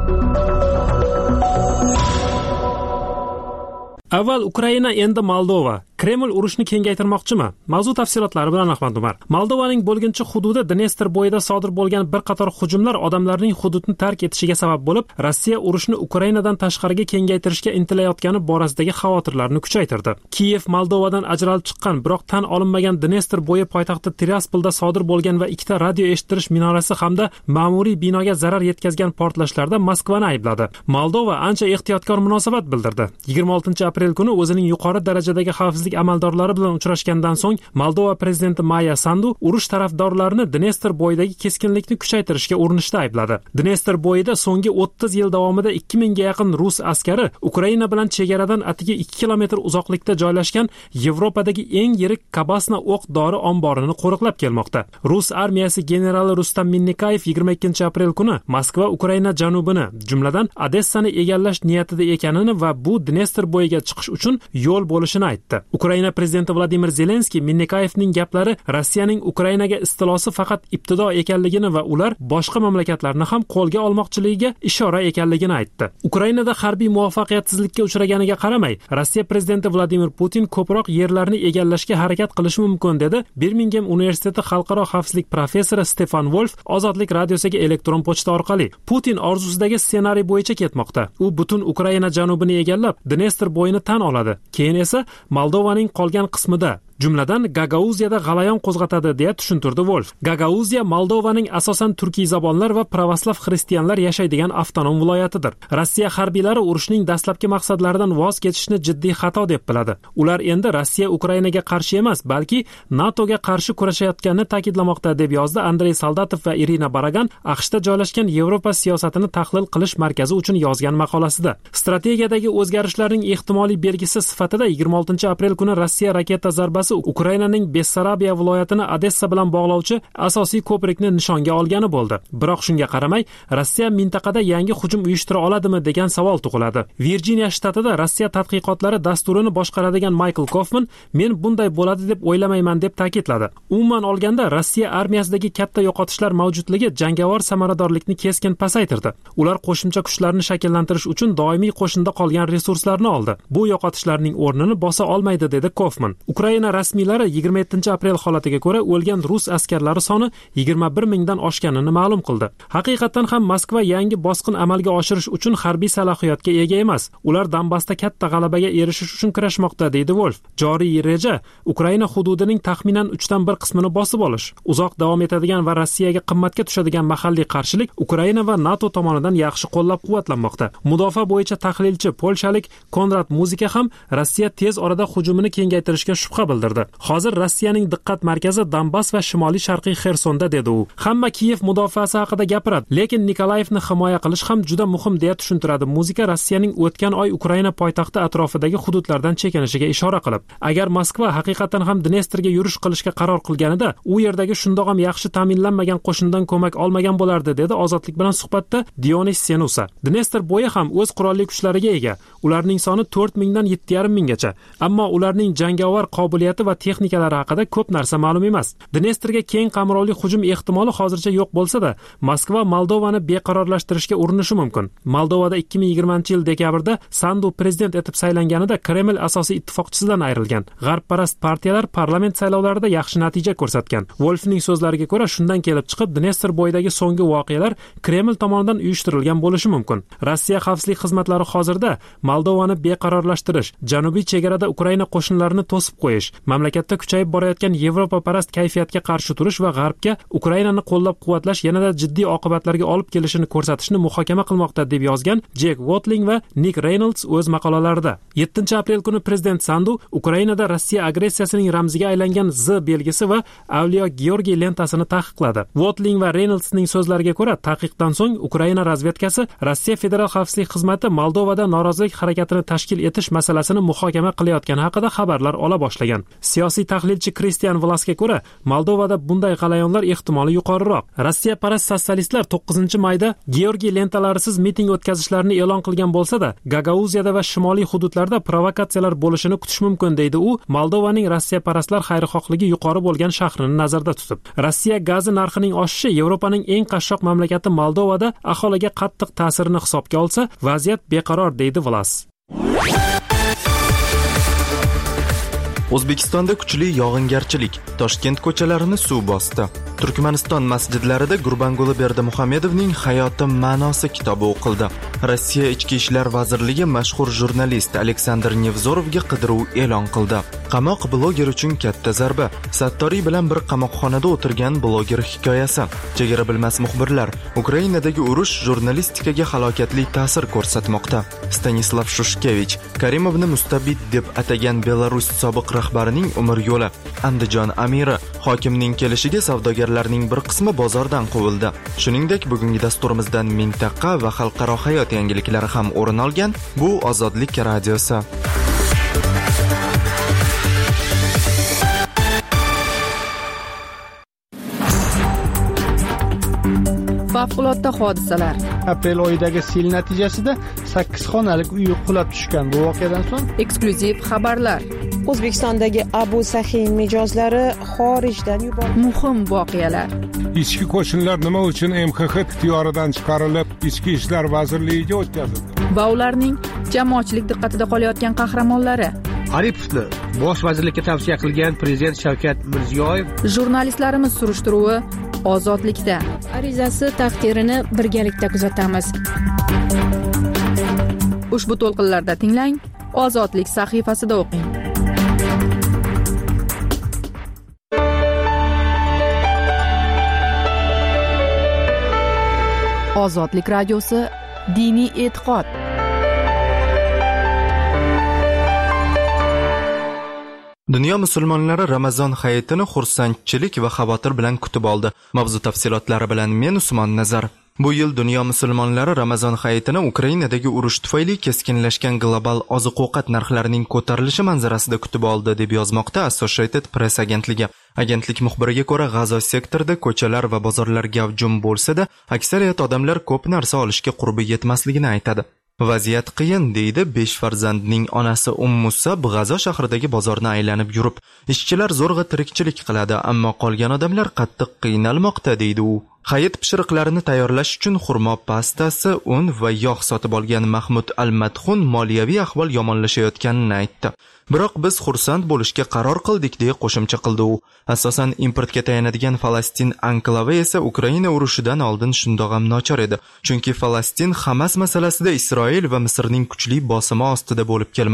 Avval Ukraina, endi Moldova. Kreml urushni kengaytirmoqchimi? Mavzu tafsilotlari bilan Ahmad Umar. Moldovaning bo'lginchi hududi Dnestr bo'yida sodir bo'lgan bir qator hujumlar odamlarning hududni tark etishiga sabab bo'lib, Rossiya urushni Ukrainadan tashqariga kengaytirishga intilayotgani borasidagi xavotirlarni kuchaytirdi. Kiyev Moldovadan ajralib chiqqan, biroq tan olinmagan Dnestr bo'yi poytaxti Tiraspolda sodir bo'lgan va ikkita radio eshittirish minorasi hamda ma'muriy binoga zarar yetkazgan portlashlarda Moskvani aybladi. Moldova ancha ehtiyotkor munosabat bildirdi. 26-aprel kuni o'zining yuqori darajadagi xavfsizlik amaldorlari bilan uchrashgandan so'ng Moldova prezidenti Maya Sandu urush tarafdorlarini Dnestr bo'yidagi keskinlikni kuchaytirishga urinishda aybladi. Dnestr bo'yida so'nggi 30 yil davomida 2000 ga yaqin rus askari Ukraina bilan chegaradan atigi 2 kilometr uzoqlikda joylashgan Yevropadagi eng yirik Kabasna o'q-dori omborini qo'riqlab kelmoqda. Rus armiyasi generali Rustam Minnikayev 22-aprel kuni Moskva Ukraina janubini, jumladan Odessani egallash niyatida ekanini va bu Dnestr bo'yiga chiqish uchun yo'l bo'lishini aytdi. Ukraina prezidenti Vladimir Zelenskiy Minnikayevning gaplari Rossiyaning Ukrainaga istilosi faqat ibtido ekanligini va ular boshqa mamlakatlarni ham qo'lga olmoqchiligiga ishora ekanligini aytdi. Ukrainada harbiy muvaffaqiyatsizlikka uchraganiga qaramay, Rossiya prezidenti Vladimir Putin ko'proq yerlarni egallashga harakat qilishi mumkin dedi Birmingham universiteti xalqaro xavfsizlik professori Stefan Wolf Ozodlik radiosiga elektron pochta orqali. Putin orzusidagi ssenariy bo'yicha ketmoqda. U butun Ukraina janubini egallab, Dnestr bo'yini tan oladi. Keyin esa Moldovaning qolgan qismida, jumladan Gagauziyada g'alayon qo'zg'atadi deya tushuntirdi Wolf. Gagauziya Moldovaning asosan turkiy zabonlar va pravoslav xristianlar yashaydigan avtonom viloyatidir. Rossiya harbiylari urushning dastlabki maqsadlaridan voz kechishni jiddiy xato deb biladi. Ular endi Rossiya Ukrainaga qarshi emas, balki NATOga qarshi kurashayotganini ta'kidlamoqda deb yozdi Andrey Soldatov va Irina Baragan AQShda joylashgan Yevropa siyosatini tahlil qilish markazi uchun yozgan maqolasida. Strategiyadagi o'zgarishlarning ehtimoliy belgisi sifatida 26-aprel kuni Rossiya raketa zarbasi Ukrainaning Bessarabiya viloyatini Odessa bilan bog'lovchi asosiy ko'prikni nishonga olgani bo'ldi. Biroq shunga qaramay, Rossiya mintaqada yangi hujum uyushtira oladimi degan savol tug'iladi. Virjiniya shtatida Rossiya tadqiqotlari dasturini boshqaradigan Michael Kaufman men bunday bo'ladi deb o'ylamayman deb ta'kidladi. Umuman olganda Rossiya armiyasidagi katta yo'qotishlar mavjudligi jangovar samaradorlikni keskin pasaytirdi. Ular qo'shimcha kuchlarni shakllantirish uchun doimiy qo'shinda qolgan resurslarni oldi. Bu yo'qotishlarning o'rnini bosa olmaydi dedi Kaufman. Ukraina rasmiylari 27-aprel holatiga ko'ra o'lgan rus askarlari soni 21 mingdan oshganini ma'lum qildi. Haqiqatan ham Moskva yangi bosqin amalga oshirish uchun harbiy salohiyatga ega emas. Ular Donbassda katta g'alabaga erishish uchun kurashmoqda, deydi Wolf. Joriy reja Ukraina hududining taxminan 3dan 1 qismini bosib olish. Uzoq davom etadigan va Rossiyaga qimmatga tushadigan mahalliy qarshilik Ukraina va NATO tomonidan yaxshi qo'llab-quvvatlanmoqda. Mudofaa bo'yicha tahlilchi polshalik Konrad Muzika ham Rossiya tez orada hujumini kengaytirishga shubha bildirdi. bildirdi. Hozir Rossiyaning diqqat markazi Donbass va shimoliy sharqiy Xersonda dedi u. Hamma Kiyev mudofaasi haqida gapiradi, lekin Nikolayevni himoya qilish ham juda muhim deya tushuntiradi muzika Rossiyaning o'tgan oy Ukraina poytaxti atrofidagi hududlardan chekinishiga ishora qilib. Agar Moskva haqiqatan ham Dnestrga yurish qilishga qaror qilganida, u yerdagi shundoq ham yaxshi ta'minlanmagan qo'shindan ko'mak olmagan bo'lardi, dedi Ozodlik bilan suhbatda Dionis Senusa. Dnestr bo'yi ham o'z qurolli kuchlariga ega. Ularning soni 4000 dan 7500 gacha. Ammo ularning jangovar qobiliyati va texnikalari haqida ko'p narsa ma'lum emas. Dnestrga keng qamrovli hujum ehtimoli hozircha yo'q bo'lsa-da, Moskva Moldovani beqarorlashtirishga urinishi mumkin. Moldovada 2020-yil dekabrda Sandu prezident etib saylanganida Kreml asosiy ittifoqchisidan ayrilgan. G'arbparast partiyalar parlament saylovlarida yaxshi natija ko'rsatgan. Wolfning so'zlariga ko'ra, shundan kelib chiqib Dnestr bo'yidagi so'nggi voqealar Kreml tomonidan uyushtirilgan bo'lishi mumkin. Rossiya xavfsizlik xizmatlari hozirda Moldovani beqarorlashtirish, janubiy chegarada Ukraina qo'shinlarini to'sib qo'yish, mamlakatda kuchayib borayotgan Yevropaparast kayfiyatga qarshi turish va G'arbga Ukrainani qo'llab-quvvatlash yanada jiddiy oqibatlarga olib kelishini ko'rsatishni muhokama qilmoqda, deb yozgan Jack Watling va Nick Reynolds o'z maqolalarida. 7-aprel kuni prezident Sandu Ukrainada Rossiya agressiyasining ramziga aylangan Z belgisi va Avliyo Georgiy lentasini taqiqladi. Watling va Reynoldsning so'zlariga ko'ra, taqiqdan so'ng Ukraina razvedkasi Rossiya Federal xavfsizlik xizmati Moldovada norozilik harakatini tashkil etish masalasini muhokama qilayotgani haqida xabarlar ola boshlagan. Siyosiy tahlilchi Kristian Vlasga ko'ra, Moldovada bunday g'alayonlar ehtimoli yuqoriroq. Rossiya parast sotsialistlar 9-mayda Georgiy lentalarisiz miting o'tkazishlarini e'lon qilgan bo'lsa-da, Gagauziyada va shimoliy hududlarda provokatsiyalar bo'lishini kutish mumkin, deydi u, Moldovaning Rossiya parastlar xayrixohligi yuqori bo'lgan shahrini nazarda tutib. Rossiya gazi narxining oshishi Yevropaning eng qashshoq mamlakati Moldovada aholiga qattiq ta'sirini hisobga olsa, vaziyat beqaror, deydi Vlas. O'zbekistonda kuchli yog'ingarchilik Toshkent ko'chalarini suv bosdi. Turkmaniston masjidlarida Gurbanguli Berdimuhamedovning Hayoti ma'nosi kitobi o'qildi. Rossiya Ichki ishlar vazirligi mashhur jurnalist Aleksandr Nevzorovga qidiruv e'lon qildi. Qamoq bloger uchun katta zarba. Sattoriy bilan bir qamoqxonada o'tirgan bloger hikoyasi. Chegara bilmas muxbirlar. Ukrainadagi urush jurnalistikaga halokatli ta'sir ko'rsatmoqda. Stanislav Shushkevich Karimovni mustabid deb atagan Belarus sobiq rahbarining umr yo'li. Andijon amiri hokimning kelishiga savdogarlarning bir qismi bozordan quvildi. Shuningdek, bugungi dasturimizdan mintaqa va xalqaro hayot yangiliklari ham o'rin olgan. Bu Ozodlik radiosi. Favqulodda hodisalar. Aprel oyidagi sel natijasida 8 xonalik uy qulab tushgan. Bu voqeadan so'ng Eksklyuziv xabarlar. O'zbekistondagi Abu Sahin mijozlari xorijdan yuborildi. Muhim voqealar. Ichki qo'shinlar nima uchun MXX ixtiyoridan chiqarilib, Ichki ishlar vazirligiga o'tkazildi? Va ularning jamoatchilik diqqatida qolayotgan qahramonlari. Aripovni bosh vazirlikka tavsiya qilgan prezident Shavkat Mirziyoyev. Jurnalistlarimiz surishtiruvi Ozodlikda. Arizasi taqdirini birgalikda kuzatamiz. Ushbu to'lqinlarda tinglang, Ozodlik sahifasida o'qing. Ozodlik radiosi diniy e'tiqod. Dunyo musulmonlari Ramazon hayitini xursandchilik va xavotir bilan kutib oldi. Mavzu tafsilotlari bilan men Usmon Nazar. Bu yil dunyo musulmonlari Ramazon hayitini Ukrainadagi urush tufayli keskinlashgan global oziq-ovqat narxlarining ko'tarilishi manzarasida kutib oldi, deb yozmoqda Associated Press agentligi. Agentlik muxbiriga ko'ra, G'azo sektorida ko'chalar va bozorlar gavjum bo'lsa-da, aksariyat odamlar ko'p narsa olishga qurbi yetmasligini aytadi. Vaziyat qiyin, deydi 5 farzandning onasi Mussab G'azo shahridagi bozorni aylanib yurib. Ishchilar zo'rg'a tirikchilik qiladi, ammo qolgan odamlar qattiq qiynalmoqda, deydi u. Hayit pishiriqlarini tayyorlash uchun xurmo pastasi, un va yog' sotib olgan Mahmud Al-Madxun moliyaviy ahvol yomonlashayotganini aytdi. Biroq biz xursand bo'lishga qaror qildik, deya qo'shimcha qildi u. Asosan importga tayanadigan Falastin anklavi esa Ukraina urushidan oldin shundoq ham nochor edi. Chunki Falastin Hamas masalasida Isroil va Misrning kuchli bosimi ostida bo'lib kelmoqda.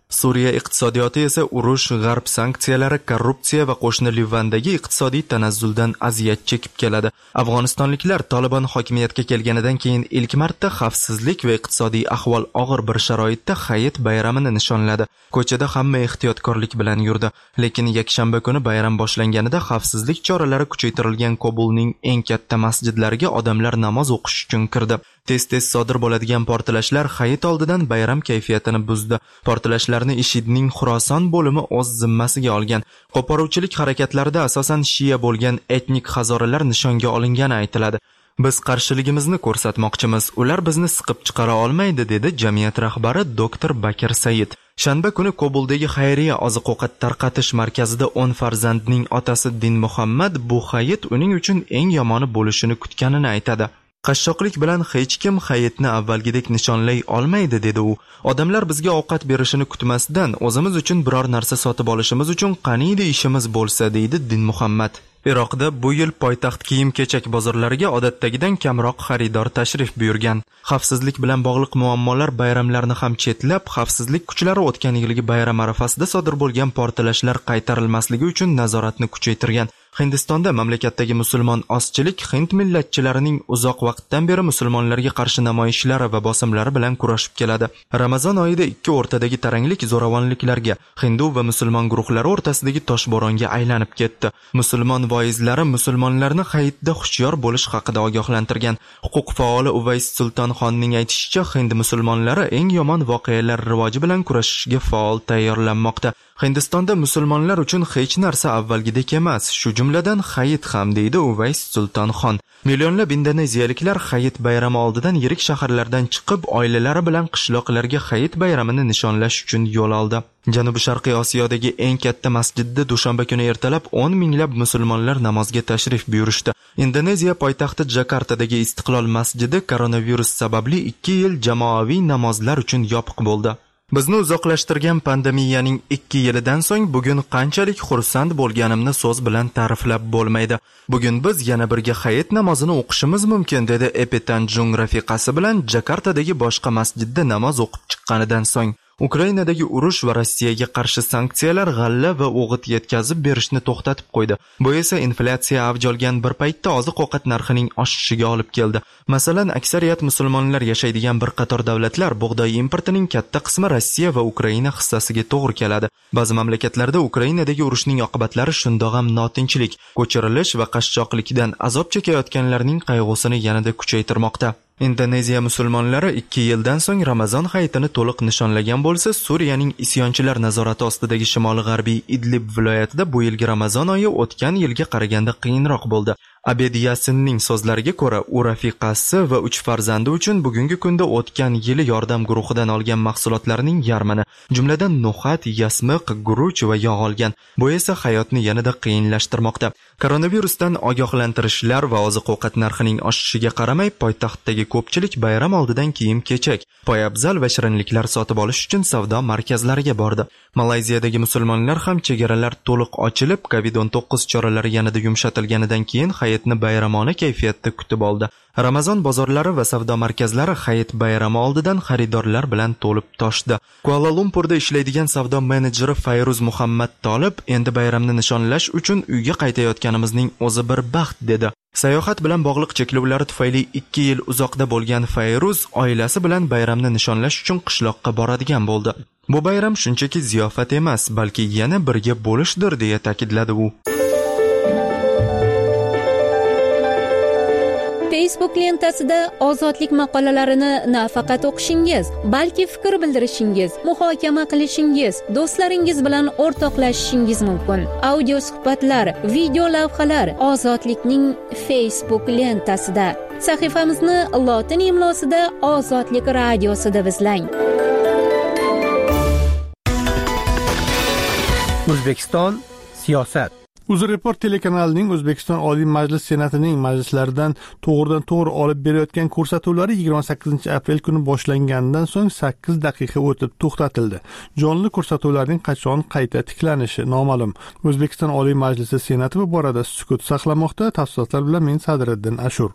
Suriya iqtisodiyoti esa urush, g'arb sanksiyalari, korrupsiya va qo'shni Livandagi iqtisodiy tanazzuldan aziyat chekib keladi. Afg'onistonliklar Taliban hokimiyatga kelganidan keyin ilk marta xavfsizlik va iqtisodiy ahvol og'ir bir sharoitda Hayit bayramini nishonladi. Ko'chada hamma ehtiyotkorlik bilan yurdi, lekin yakshanba kuni bayram boshlanganida xavfsizlik choralari kuchaytirilgan Kobulning eng katta masjidlariga odamlar namoz o'qish uchun kirdi. Tez-tez sodir bo'ladigan portlashlar Hayit oldidan bayram kayfiyatini buzdi. Portlashlarni IShIDning Xuroson bo'limi o'z zimmasiga olgan. Qo'poruvchilik harakatlarida asosan shiya bo'lgan etnik hazoralar nishonga olingani aytiladi. Biz qarshiligimizni ko'rsatmoqchimiz, ular bizni siqib chiqara olmaydi, dedi jamiyat rahbari Dr. Bakir Said. Shanba kuni Kobuldagi xayriya oziq-ovqat tarqatish markazida 10 farzandning otasi Din Muhammad bu Hayit uning uchun eng yomoni bo'lishini kutganini aytadi. Qashshoqlik bilan hech kim Hayitni avvalgidek nishonlay olmaydi, dedi u. Odamlar bizga ovqat berishini kutmasdan o'zimiz uchun biror narsa sotib olishimiz uchun qaniydi ishimiz bo'lsa, deydi Din Muhammad. Iroqda bu yil poytaxt kiyim-kechak bozorlariga odatdagidan kamroq xaridor tashrif buyurgan. Xavfsizlik bilan bog'liq muammolar bayramlarni ham chetlab, xavfsizlik kuchlari o'tgan yilgi bayram arafasida sodir bo'lgan portlashlar qaytarilmasligi uchun nazoratni kuchaytirgan. Hindistonda mamlakatdagi musulmon ozchilik hind millatchilarining uzoq vaqtdan beri musulmonlarga qarshi namoyishlari va bosimlari bilan kurashib keladi. Ramazon oyida ikki o'rtadagi taranglik zo'ravonliklarga, hindu va musulmon guruhlari o'rtasidagi toshbo'ronga aylanib ketdi. Musulmon voizlari musulmonlarni Hayitda hushyor bo'lish haqida ogohlantirgan. Huquq faoli Uvays Sultonxonning aytishicha, hind musulmonlari eng yomon voqealar rivoji bilan kurashishga faol tayyorlanmoqda. Hindistonda musulmonlar uchun hech narsa avvalgidek emas, shu jumladan Hayit ham, deydi Uvays Sultonxon. Millionlab indoneziyaliklar Hayit bayrami oldidan yirik shaharlardan chiqib, oilalari bilan qishloqlarga Hayit bayramini nishonlash uchun yo'l oldi. Janubi-sharqiy Osiyodagi eng katta masjidda dushanba kuni ertalab 10 minglab musulmonlar namozga tashrif buyurishdi. Indoneziya poytaxti Jakartadagi Istiqlol masjidi koronavirus sababli 2 yil jamoaviy namozlar uchun yopiq bo'ldi. Bizni uzoqlashtirgan pandemiyaning 2 yilidan so'ng bugun qanchalik xursand bo'lganimni so'z bilan ta'riflab bo'lmaydi. Bugun biz yana birga Hayit namozini o'qishimiz mumkin, dedi Epitanjung rafiqasi bilan Jakartadagi boshqa masjidda namoz o'qib chiqqanidan so'ng. Ukrainadagi urush va Rossiyaga qarshi sanksiyalar g'alla va o'g'it yetkazib berishni to'xtatib qo'ydi. Bu esa inflyatsiya avj olgan bir paytda oziq-ovqat narxining oshishiga olib keldi. Masalan, aksariyat musulmonlar yashaydigan bir qator davlatlar bug'doy importining katta qismi Rossiya va Ukraina hissasiga to'g'ri keladi. Ba'zi mamlakatlarda Ukrainadagi urushning oqibatlari shundoq ham notinchlik, ko'chirilish va qashshoqlikdan azob chekayotganlarning qayg'usini yanada kuchaytirmoqda. Indoneziya musulmonlari 2 yildan so'ng Ramazon hayitini to'liq nishonlagan bo'lsa, Suriyaning isyonchilar nazorati ostidagi shimoli-g'arbiy Idlib viloyatida bu yilgi Ramazon oyi o'tgan yilga qaraganda qiyinroq bo'ldi. Abed Yasinning so'zlariga ko'ra, u rafiqasi va 3 farzandi uchun bugungi kunda o'tgan yili yordam guruhidan olgan mahsulotlarning yarmini, jumladan no'xat, yasmiq, guruch va yog' olgan. Bu esa hayotni yanada qiyinlashtirmoqda. Koronavirusdan ogohlantirishlar va oziq-ovqat narxining oshishiga qaramay, poytaxtdagi ko'pchilik bayram oldidan kiyim-kechak, poyabzal va shirinliklar sotib olish uchun savdo markazlariga bordi. Malayziyadagi musulmonlar ham chegaralar to'liq ochilib, COVID-19 choralari yanada yumshatilganidan keyin Hayitni bayramona kayfiyatda kutib oldi. Ramazon bozorlari va savdo markazlari Hayit bayrami oldidan xaridorlar bilan to'lib toshdi. Kuala Lumpurda ishlaydigan savdo menejeri Fayruz Muhammad Tolib, endi bayramni nishonlash uchun uyga qaytayotganimizning o'zi bir baxt, dedi. Sayohat bilan bog'liq cheklovlar tufayli 2 yil uzoqda bo'lgan Fayruz oilasi bilan bayramni nishonlash uchun qishloqqa boradigan bo'ldi. Bu bayram shunchaki ziyofat emas, balki yana birga bo'lishdir, deya ta'kidladi u. Facebook lentasida ozodlik maqolalarini nafaqat o'qishingiz, balki fikr bildirishingiz, muhokama qilishingiz, do'stlaringiz bilan o'rtoqlashishingiz mumkin. Audio suhbatlar, video lavhalar Ozodlikning Facebook lentasida. Sahifamizni lotin imlosida Ozodlik radiosida izlang. O'zbekiston siyosat. UzReport telekanalining O'zbekiston Oliy Majlis Senatining majlislaridan to'g'ridan-to'g'ri olib berayotgan ko'rsatuvlari 28-aprel kuni boshlangandan so'ng 8 daqiqa o'tib to'xtatildi. Jonli ko'rsatuvlarning qachon qayta tiklanishi noma'lum. O'zbekiston Oliy Majlisi Senati bu borada sukut saqlamoqda. Tafsilotlar bilan men Sadriddin Ashur.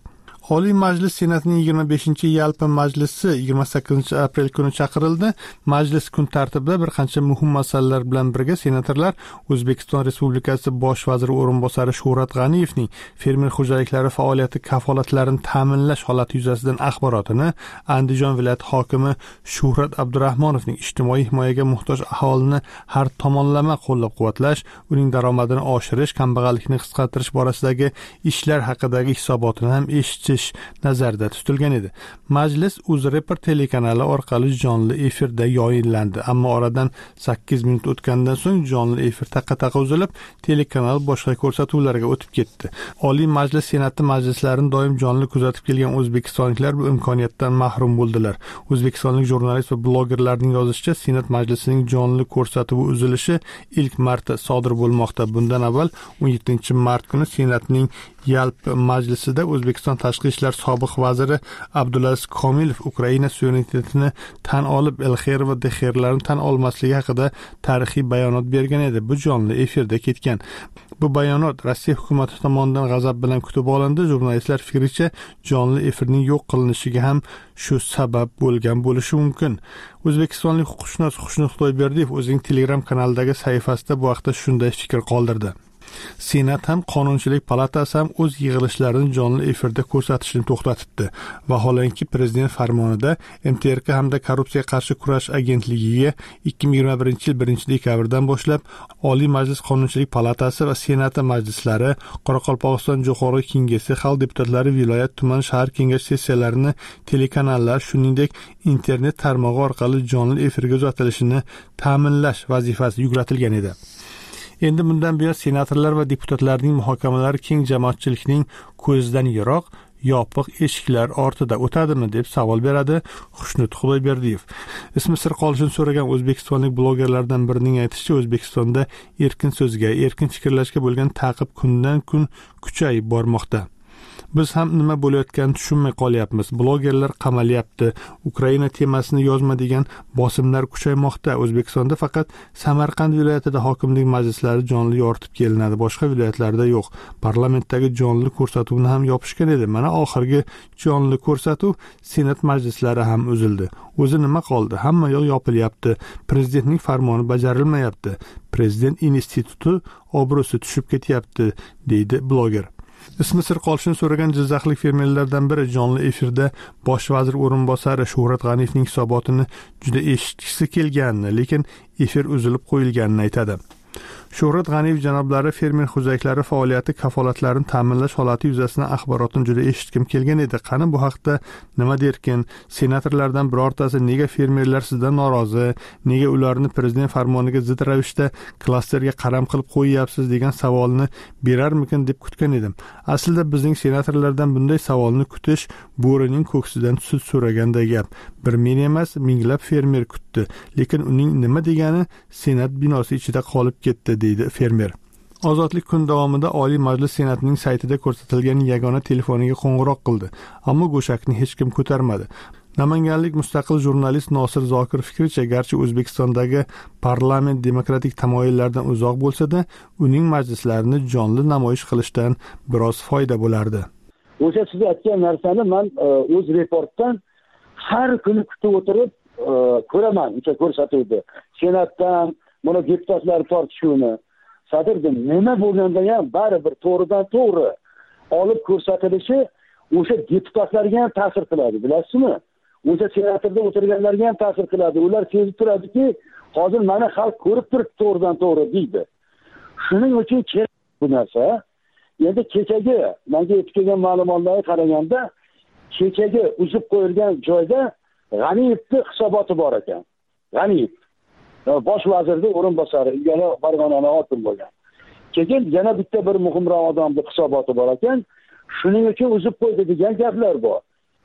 Oliy Majlis Senatining 25-yalpi majlisi 28-aprel kuni chaqirildi. Majlis kun tartibida bir qancha muhim masalalar bilan birga senatorlar O'zbekiston Respublikasi Bosh vaziri o'rinbosari Shuhrat G'aniyevning fermer xo'jaliklari faoliyati kafolatlarini ta'minlash holati yuzasidan axborotini, Andijon viloyati hokimi Shuhrat Abdurahmonovning ijtimoiy himoyaga muhtoj aholini har tomonlama qo'llab-quvvatlash, uning daromadini oshirish, kambag'allikni qisqartirish borasidagi ishlar haqidagi hisobotini ham eshitish nazarda tutilgan edi. Majlis UzReport telekanali orqali jonli efirda yoyinlandi, ammo oradan 8 minut o'tgandan so'ng jonli efir taqa-taqa uzilib, telekanal boshqa ko'rsatuvlarga o'tib ketdi. Oliy Majlis Senati majlislarini doim jonli kuzatib kelgan o'zbekistonliklar bu imkoniyatdan mahrum bo'ldilar. O'zbekistonlik jurnalist va blogerlarning yozishicha, Senat majlisining jonli ko'rsatuvi uzilishi ilk marta sodir bo'lmoqda. Bundan avval 17-mart kuni Senatning yalpi majlisida O'zbekiston tashqi ishlar sobiq vaziri Abdulaziz Komilov Ukraina suverenitetini tan olib, Elxer va Dexerlarni tan olmasligi haqida tarixiy bayonot bergan edi. Bu jonli efirda ketgan. Bu bayonot Rossiya hukumati tomonidan g'azab bilan kutib olindi. Jurnalistlar fikricha, jonli efirning yo'q qilinishiga ham shu sabab bo'lgan bo'lishi mumkin. O'zbekistonlik huquqshunos Xushnud Xudoyberdiyev o'zining Telegram kanalidagi sahifasida bu haqda shunday fikr qoldirdi. Senat ham Qonunchilik palatasi ham o'z yig'ilishlarini jonli efirda ko'rsatishni to'xtatibdi. Vaholanki prezident farmonida MTRK hamda Korrupsiyaga qarshi kurash agentligiga 2021 yil 1-dekabrdan boshlab Oliy Majlis Qonunchilik palatasi va Senati majlislari, Qoraqalpog'iston Jo'qorg'i Kengashi, xalq deputatlari, viloyat, tuman, shahar kengash sessiyalarini telekanallar, shuningdek internet tarmog'i orqali jonli efirga uzatilishini ta'minlash vazifasi yuklatilgan edi. Endi bundan buyon senatorlar va deputatlarning muhokamalari keng jamoatchilikning ko'zidan yiroq, yopiq eshiklar ortida o'tadimi deb savol beradi Xushnud Xudoyberdiyev. Ismi sir qolishini so'ragan o'zbekistonlik blogerlardan birining aytishicha, O'zbekistonda erkin so'zga, erkin fikrlashga bo'lgan ta'qib kundan-kun kuchayib bormoqda. Biz ham nima bo'layotganini tushunmay qolyapmiz. Blogerlar qamalyapti. Ukraina temasini yozma degan bosimlar kuchaymoqda. O'zbekistonda faqat Samarqand viloyatida hokimlik majlislari jonli yoritib kelinadi, boshqa viloyatlarda yo'q. Parlamentdagi jonli ko'rsatuvni ham yopishgan edi. Mana oxirgi jonli ko'rsatuv Senat majlislari ham uzildi. O'zi nima qoldi? Hamma yo'q yopilyapti. Prezidentning farmoni bajarilmayapti. Prezident instituti obro'si tushib ketyapti, deydi bloger. Ismi sir qolishini so'ragan jizzaxlik fermerlardan biri jonli efirda bosh vazir o'rinbosari Shuhrat G'aniyevning hisobotini juda eshitgisi kelganini, lekin efir uzilib qo'yilganini aytadi. Shuhrat G'aniyev janoblari fermer xo'jaliklari faoliyati kafolatlarini ta'minlash holati yuzasidan axborotni juda eshitkim kelgan edi. Qani bu haqda nima derkin? Senatorlardan birortasi nega fermerlar sizdan norozi, nega ularni prezident farmoniga zid ravishda klasterga qaram qilib qo'yyapsiz degan savolni berarmikin deb kutgan edim. Aslida bizning senatorlardan bunday savolni kutish bo'rining ko'ksidan sut so'raganday gap. Bir men emas, minglab fermer kutdi, lekin uning nima degani Senat binosi ichida qolib ketdi, deydi fermer. Ozodlik kun davomida Oliy Majlis Senatining saytida ko'rsatilgan yagona telefoniga qo'ng'iroq qildi, ammo go'shakni hech kim ko'tarmadi. Namanganlik mustaqil jurnalist Nosir Zokir fikricha, garchi O'zbekistondagi parlament demokratik tamoyillardan uzoq bo'lsa-da, uning majlislarini jonli namoyish qilishdan biroz foyda bo'lardi. O'sha siz aytgan narsani men UzReportdan har kuni kutib o'tirib ko'raman, o'sha ko'rsatuvni. Senatdan buni deputatlar tortishuvini sadirdim. Nima bo'lganda ham baribir to'g'ridan to'g'ri olib ko'rsatilishi o'sha deputatlarga ham ta'sir qiladi, bilasizmi? O'sha senatorda o'tirganlarga ham ta'sir qiladi. Ular sezib turadiki, hozir mana xalq ko'rib turibdi to'g'ridan to'g'ri deydi. Shuning uchun kerak bu narsa. Endi kechagi menga yetib kelgan ma'lumotlarga qaraganda, kechagi uzib qo'yilgan joyda G'aniyevning hisoboti bor ekan. G'aniyev bosh vazirning o'rinbosari, yana Farg'onani hokim bo'lgan. Keyin yana bitta bir muhimroq odamning hisoboti bor ekan. Shuning uchun uzib qo'ydi degan gaplar bor.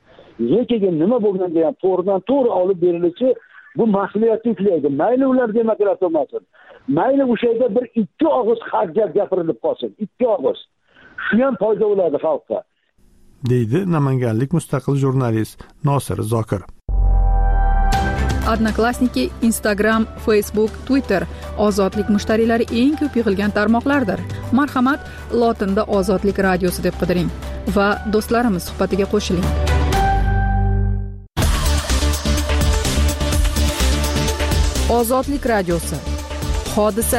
Lekin nima bo'lganda ham to'g'ridan to'g'ri olib berilishi bu mas'uliyatni yuklaydi. Mayli ular demokrat bo'lmasin. Mayli o'sha yerda bir ikki og'iz haq gap gapirilib qolsin. Ikki og'iz. Shu ham foyda bo'ladi xalqqa, deydi namanganlik mustaqil jurnalist Nosir Zokir. Odnoklassniki, Instagram, Facebook, Twitter ozodlik mushtariylari eng ko'p yig'ilgan tarmoqlardir. Marhamat, lotinda Ozodlik radiosi deb qidiring. va do'stlarimiz suhbatiga qo'shiling. Ozodlik radiosi. Hodisa.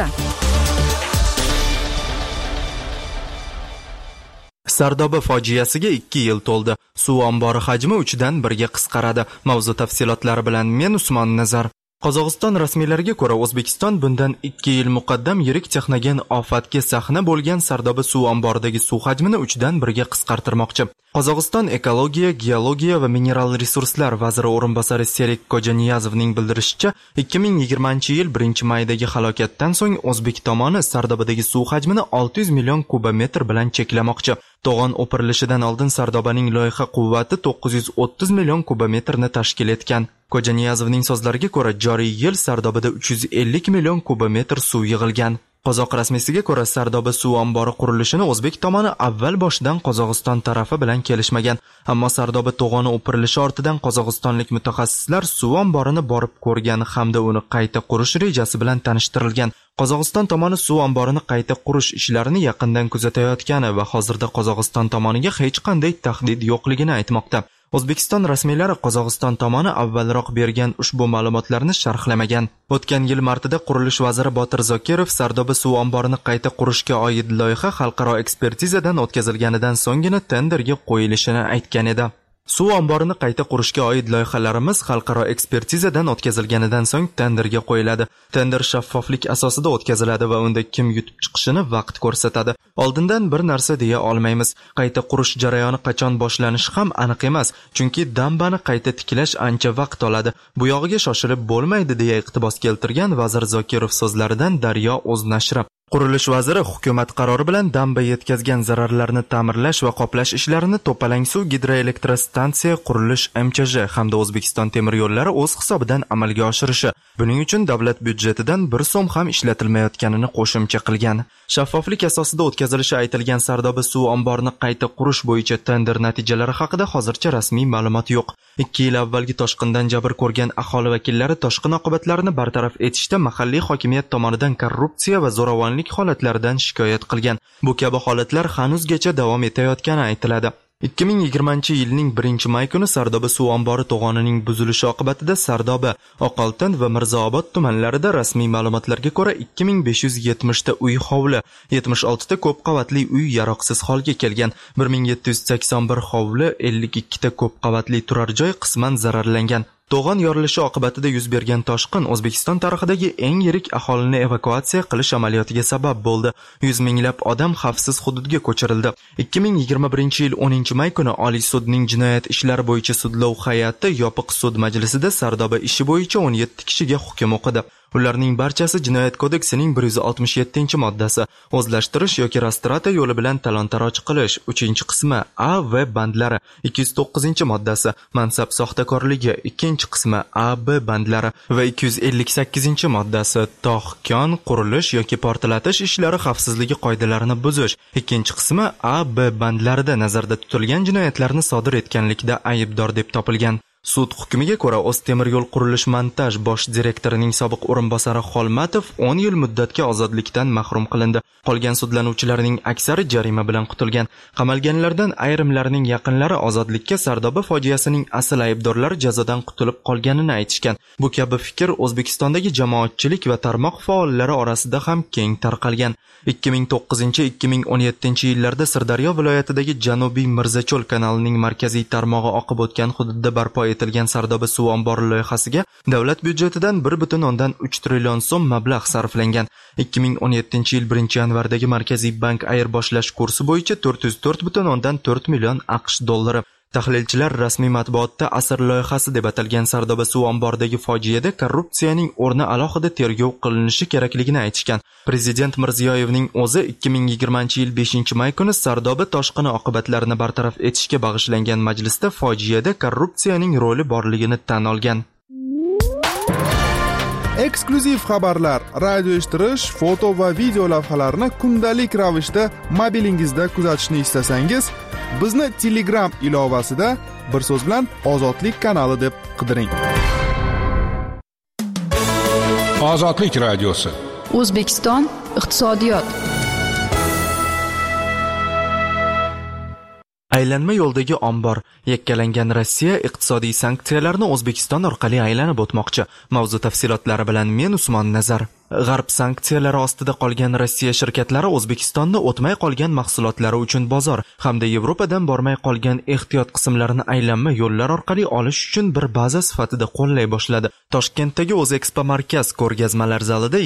Sardoba fojiasiga 2 yil to'ldi. Suv ombori hajmi 3dan 1ga qisqaradi. Mavzu tafsilotlari bilan men Usmon Nazar. Qozog'iston rasmiylariga ko'ra, O'zbekiston bundan 2 yil muqaddam yirik texnogen ofatga sahna bo'lgan Sardoba suv omboridagi suv hajmini 3dan 1ga qisqartirmoqchi. Qozog'iston ekologiya, geologiya va mineral resurslar vaziri o'rinbosari Serik Kojaniyazovning bildirishicha, 2020-yil 1-maydagi halokatdan so'ng o'zbek tomoni Sardobadagi suv hajmini 600 million kubometr bilan cheklamoqchi. To'g'on o'pirilishidan oldin Sardobaning loyiha quvvati 930 million kubometrni tashkil etgan. Kojaniyazovning so'zlariga ko'ra, joriy yil Sardobada 350 million kubometr suv yig'ilgan. Qozoq rasmiysiga ko'ra, Sardoba suv ombori qurilishini o'zbek tomoni avval boshidan Qozog'iston tarafi bilan kelishmagan. Ammo Sardoba to'g'oni o'pirilishi ortidan qozog'istonlik mutaxassislar suv omborini borib ko'rgan hamda uni qayta qurish rejasi bilan tanishtirilgan. Qozog'iston tomoni suv omborini qayta qurish ishlarini yaqindan kuzatayotgani va hozirda Qozog'iston tomoniga hech qanday tahdid yo'qligini aytmoqda. O'zbekiston rasmiylari Qozog'iston tomoni avvalroq bergan ushbu ma'lumotlarni sharhlamagan. O'tgan yil martida qurilish vaziri Botir Zokirov Sardoba suv omborini qayta qurishga oid loyiha xalqaro ekspertizadan o'tkazilganidan so'nggina tenderga qo'yilishini aytgan edi. Suv omborini qayta qurishga oid loyihalarimiz xalqaro ekspertizadan o'tkazilganidan so'ng tenderga qo'yiladi. Tender shaffoflik asosida o'tkaziladi va unda kim yutib chiqishini vaqt ko'rsatadi. Oldindan bir narsa deya olmaymiz. Qayta qurish jarayoni qachon boshlanishi ham aniq emas, chunki dambani qayta tiklash ancha vaqt oladi. Bu yog'iga shoshilib bo'lmaydi deya iqtibos keltirgan vazir Zokirov so'zlaridan Daryo o'z nashri. Qurilish vaziri hukumat qarori bilan damba yetkazgan zararlarni ta'mirlash va qoplash ishlarini To'palang suv gidroelektrostansiya qurilish MChJ hamda O'zbekiston temir yo'llari o'z hisobidan amalga oshirishi, buning uchun davlat byudjetidan 1 so'm ham ishlatilmayotganini qo'shimcha qilgan. Shaffoflik asosida o'tkazilishi aytilgan Sardoba suv omborini qayta qurish bo'yicha tender natijalari haqida hozircha rasmiy ma'lumot yo'q. 2 yil avvalgi toshqindan jabr ko'rgan aholi vakillari toshqin oqibatlarini bartaraf etishda mahalliy hokimiyat tomonidan korrupsiya va zo'ravonlik holatlaridan shikoyat qilgan. Bu kabi holatlar hanuzgacha davom etayotgani aytiladi. 2020-yilning 1-may kuni Sardoba suv ombori to'g'onining buzilishi oqibatida Sardoba, Oqoltin va Mirzaobod tumanlarida rasmiy ma'lumotlarga ko'ra 2570 ta uy hovli, 76 ta ko'p qavatli uy yaroqsiz holga kelgan, 1781 hovli, 52 ta ko'p qavatli turar joy qisman zararlangan. To'g'on yorilishi oqibatida yuz bergan toshqin O'zbekiston tarixidagi eng yirik aholini evakuatsiya qilish amaliyotiga sabab bo'ldi. 100 minglab odam xavfsiz hududga ko'chirildi. 2021-yil 10-may kuni Oliy sudning jinoyat ishlari bo'yicha sudlov hay'ati yopiq sud majlisida Sardoba ishi bo'yicha 17 kishiga hukm o'qidi. Ularning barchasi Jinoyat kodeksining 167-moddasi, o'zlashtirish yoki rastrata yo'li bilan talon-taroj qilish 3-qismi A v bandlari, 209-moddasi, mansab soxtakorligi 2-qismi A b bandlari va 258-moddasi, tog', kon, qurilish yoki portlatish ishlari xavfsizligi qoidalarini buzish 2-qismi A b bandlarida nazarda tutilgan jinoyatlarni sodir etganlikda aybdor deb topilgan. Sud hukmiga ko'ra O'ztemir yo'l qurilish montaj bosh direktorining sobiq o'rinbosari Xolmatov 10 yil muddatga ozodlikdan mahrum qilindi. Qolgan sudlanuvchilarning aksari jarima bilan qutulgan. Qamalganlardan ayrimlarining yaqinlari ozodlikka Sardoba fojiasining asl aybdorlari jazodan qutulib qolganini aytishgan. Bu kabi fikr O'zbekistondagi jamoatchilik va tarmoq faollari orasida ham keng tarqalgan. 2009-2017-yillarda Sirdaryo viloyatidagi Janubiy Mirzacho'l kanalining markaziy tarmog'i oqib o'tgan hududda barpo etilgan Sardoba suv ombori loyihasiga davlat byudjetidan 1,3 trillion so'm mablag' sarflangan. 2017-yil 1-yanvardagi Markaziy bank ayirboshlash kursi bo'yicha 404,4 million AQSh dollari. Tahlilchilar rasmiy matbuotda asr loyihasi deb atalgan Sardoba suv omboridagi fojiada korrupsiyaning o'rni alohida tergov qilinishi kerakligini aytishgan. Prezident Mirziyoyevning o'zi 2020-yil 5-may kuni Sardoba toshqini oqibatlarini bartaraf etishga bag'ishlangan majlisda fojiada korrupsiyaning roli borligini tan olgan. Eksklyuziv xabarlar, radio eshittirish, foto va video lavhalarni kundalik ravishda mobilingizda kuzatishni istasangiz, bizni Telegram ilovasida bir so'z bilan Ozodlik kanali deb qidiring. Ozodlik radiosi. O'zbekiston iqtisodiyot. Aylanma yo'ldagi ombor. Yakkalangan Rossiya iqtisodiy sanksiyalarni O'zbekiston orqali aylanib o'tmoqchi. Mavzu tafsilotlari bilan men Usmon Nazar. G'arb sanksiyalari ostida qolgan Rossiya shirkatlari O'zbekistonni o'tmay qolgan mahsulotlari uchun bozor hamda Yevropadan bormay qolgan ehtiyot qismlarini aylanma yo'llar orqali olish uchun bir baza sifatida qo'llay boshladi. Toshkentdagi O'zexpo markaz ko'rgazmalar zalida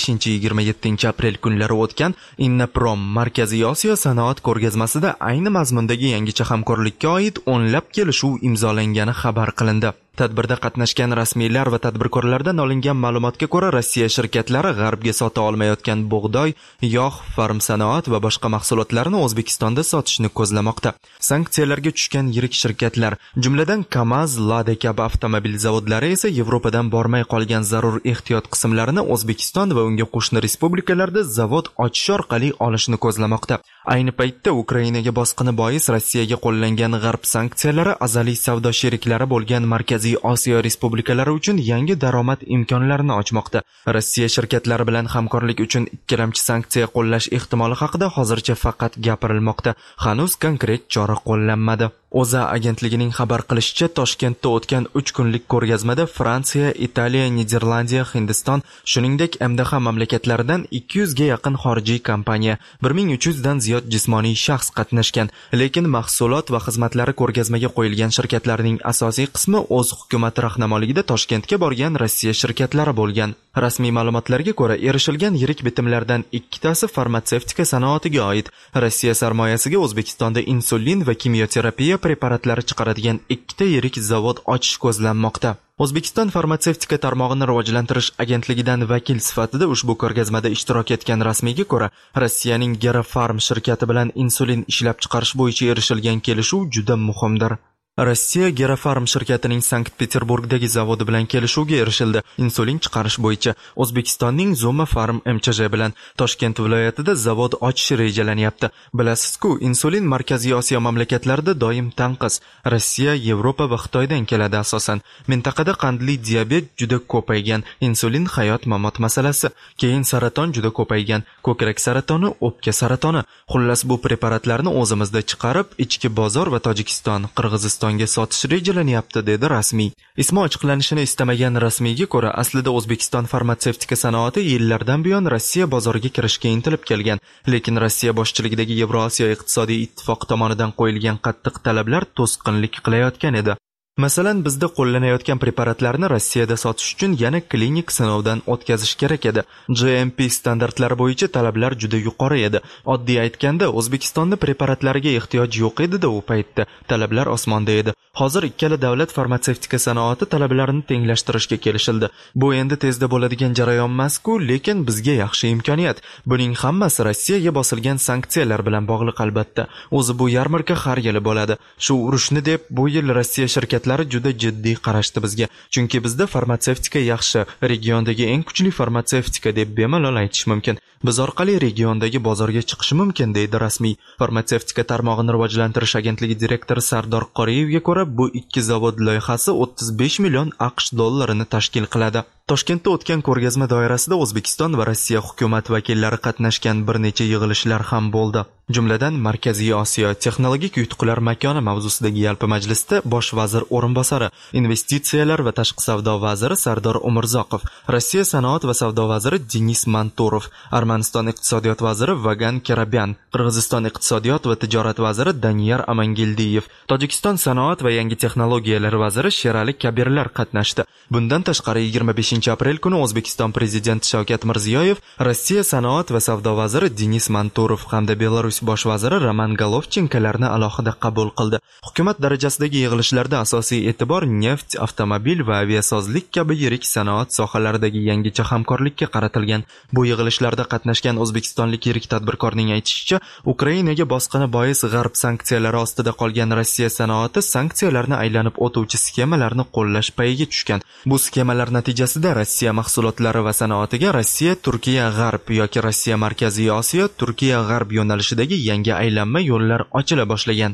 25-27 aprel kunlari o'tgan Innaprom Markaziy Osiyo sanoat ko'rgazmasida ayni mazmundagi yangicha hamkorlikka oid o'nlab kelishuv imzolangani xabar qilindi. Tadbirda qatnashgan rasmiylar va tadbirkorlardan olingan ma'lumotga ko'ra, Rossiya shirkatlari G'arbga sota olmayotgan bug'doy, yog', farm sanoat va boshqa mahsulotlarni O'zbekistonda sotishni ko'zlamoqda. Sanksiyalarga tushgan yirik shirkatlar, jumladan KAMAZ, Lada kabi avtomobil zavodlari esa Yevropadan bormay qolgan zarur ehtiyot qismlarini O'zbekiston va unga qo'shni respublikalarda zavod ochish orqali olishni ko'zlamoqda. Ayni paytda Ukrainaga bosqini bois Rossiyaga qo'llangan G'arb sanksiyalari azaliy savdo sheriklari bo'lgan Markaziy Osiyo respublikalari uchun yangi daromad imkonlarini ochmoqda. Rossiya shirkatlari bilan hamkorlik uchun ikkilamchi sanksiya qo'llash ehtimoli haqida hozircha faqat gapirilmoqda. Hanuz konkret chora qo'llanmadi. O'zA agentligining xabar qilishicha, Toshkentda o'tgan 3 kunlik ko'rgazmada Fransiya, Italiya, Niderlandiya, Hindiston, shuningdek MDH mamlakatlaridan 200 ga yaqin xorijiy kompaniya, 1300 dan ziyod jismoniy shaxs qatnashgan. Lekin mahsulot va xizmatlari ko'rgazmaga qo'yilgan shirkatlarning asosiy qismi o'z hukumat rahnamoligida Toshkentga borgan Rossiya shirkatlari bo'lgan. Rasmiy ma'lumotlarga ko'ra, erishilgan yirik bitimlardan ikkitasi farmatsevtika sanoatiga oid. Rossiya sarmoyasiga O'zbekistonda insulin va kimyoterapiya preparatlari chiqaradigan ikkita yirik zavod ochish ko'zlanmoqda. O'zbekiston farmatsevtika tarmog'ini rivojlantirish agentligidan vakil sifatida ushbu ko'rgazmada ishtirok etgan rasmiyga ko'ra, Rossiyaning Gerafarm shirkati bilan insulin ishlab chiqarish bo'yicha erishilgan kelishuv juda muhimdir. Rossiya Gerafarm shirkatining Sankt-Peterburgdagi zavodi bilan kelishuvga erishildi. Insulin chiqarish bo'yicha O'zbekistonning Zoma Farm MCJ bilan Toshkent viloyatida zavod ochish rejalanyapti. Bilasizku, insulin Markaziy Osiyo mamlakatlarida doim tanqis. Rossiya, Yevropa va Xitoydan keladi asosan. Mintaqada qandli diabet juda ko'paygan, insulin hayot-mamot masalasi, keyin saraton juda ko'paygan, ko'krak saratoni, o'pka saratoni. Xullas, bu preparatlarni o'zimizda chiqarib, ichki bozor va Tojikiston, Qirg'iziston sotish rejalanyapti, dedi rasmiy. Ismi ochiqlanishini istamagan rasmiyga ko'ra, aslida O'zbekiston farmatsevtika sanoati yillardan buyon Rossiya bozoriga kirishga intilib kelgan, lekin Rossiya boshchiligidagi Yevrosiyo iqtisodiy ittifoq tomonidan qo'yilgan qattiq talablar to'sqinlik qilayotgan edi. Masalan, bizda qo'llanayotgan preparatlarni Rossiyada sotish uchun yana klinik sinovdan o'tkazish kerak edi. GMP standartlari bo'yicha talablar juda yuqori edi. Oddiy aytganda, O'zbekistonda preparatlariga ehtiyoj yo'q edi-da u paytda. Talablar osmonda edi. Hozir ikkala davlat farmatsevtika sanoati talablarini tenglashtirishga kelishildi. Bu endi tezda bo'ladigan jarayon emas-ku, lekin bizga yaxshi imkoniyat. Buning hammasi Rossiyaga bosilgan sanksiyalar bilan bog'liq albatta. O'zi bu yarmarka har yili bo'ladi. Shu urushni deb bu yil Rossiya shirkatlari juda jiddiy qarashdi bizga. Chunki bizda farmatsevtika yaxshi, regiondagi eng kuchli farmatsevtika deb bemalol aytish mumkin. Biz orqali regiondagi bozorga chiqish mumkin, deydi rasmiy. Farmatsevtika tarmog'ini rivojlantirish agentligi direktori Sardor Qoriyevga ko'ra, bu ikki zavod loyihasi 35 million AQSh dollarini tashkil qiladi. Toshkentda o'tgan ko'rgazma doirasida O'zbekiston va Rossiya hukumat vakillari qatnashgan bir necha yig'ilishlar ham bo'ldi. Jumladan, Markaziy Osiyo texnologik yutuqlar makoni mavzusidagi yalpi majlisda bosh vazir o'rinbosari, investitsiyalar va tashqi savdo vaziri Sardor Umurzoqov, Rossiya sanoat va savdo vaziri Denis Manturov, Armaniston iqtisodiyot vaziri Vagan Kerabyan, Qirg'iziston iqtisodiyot va tijorat vaziri Daniyar Amangildiyev, Tojikiston sanoat va yangi texnologiyalar vaziri Sherali Kabirlar qatnashdi. Bundan tashqari 25 aprel kuni O'zbekiston prezidenti Shavkat Mirziyoyev, Rossiya sanoat va savdo vaziri Denis Manturov hamda Belarus bosh vaziri Roman Golovchenkolarni alohida qabul qildi. Hukumat darajasidagi yig'ilishlarda asosiy e'tibor neft, avtomobil va aviasozlik kabi yirik sanoat sohalaridagi yangicha hamkorlikka qaratilgan. Bu yig'ilishlarda qatnashgan o'zbekistonlik yirik tadbirkorning aytishicha, Ukrainaga bosqini bois G'arb sanksiyalari ostida qolgan Rossiya sanoati sanksiyalarni aylanib o'tuvchi sxemalarni qo'llash payiga tushgan. Bu sxemalar natijasida Rossiya mahsulotlari va sanoatiga Rossiya, Turkiya, G'arb yoki Rossiya Markaziy Osiyo, Turkiya, G'arb yo'nalishidagi yangi aylanma yo'llar ochila boshlagan.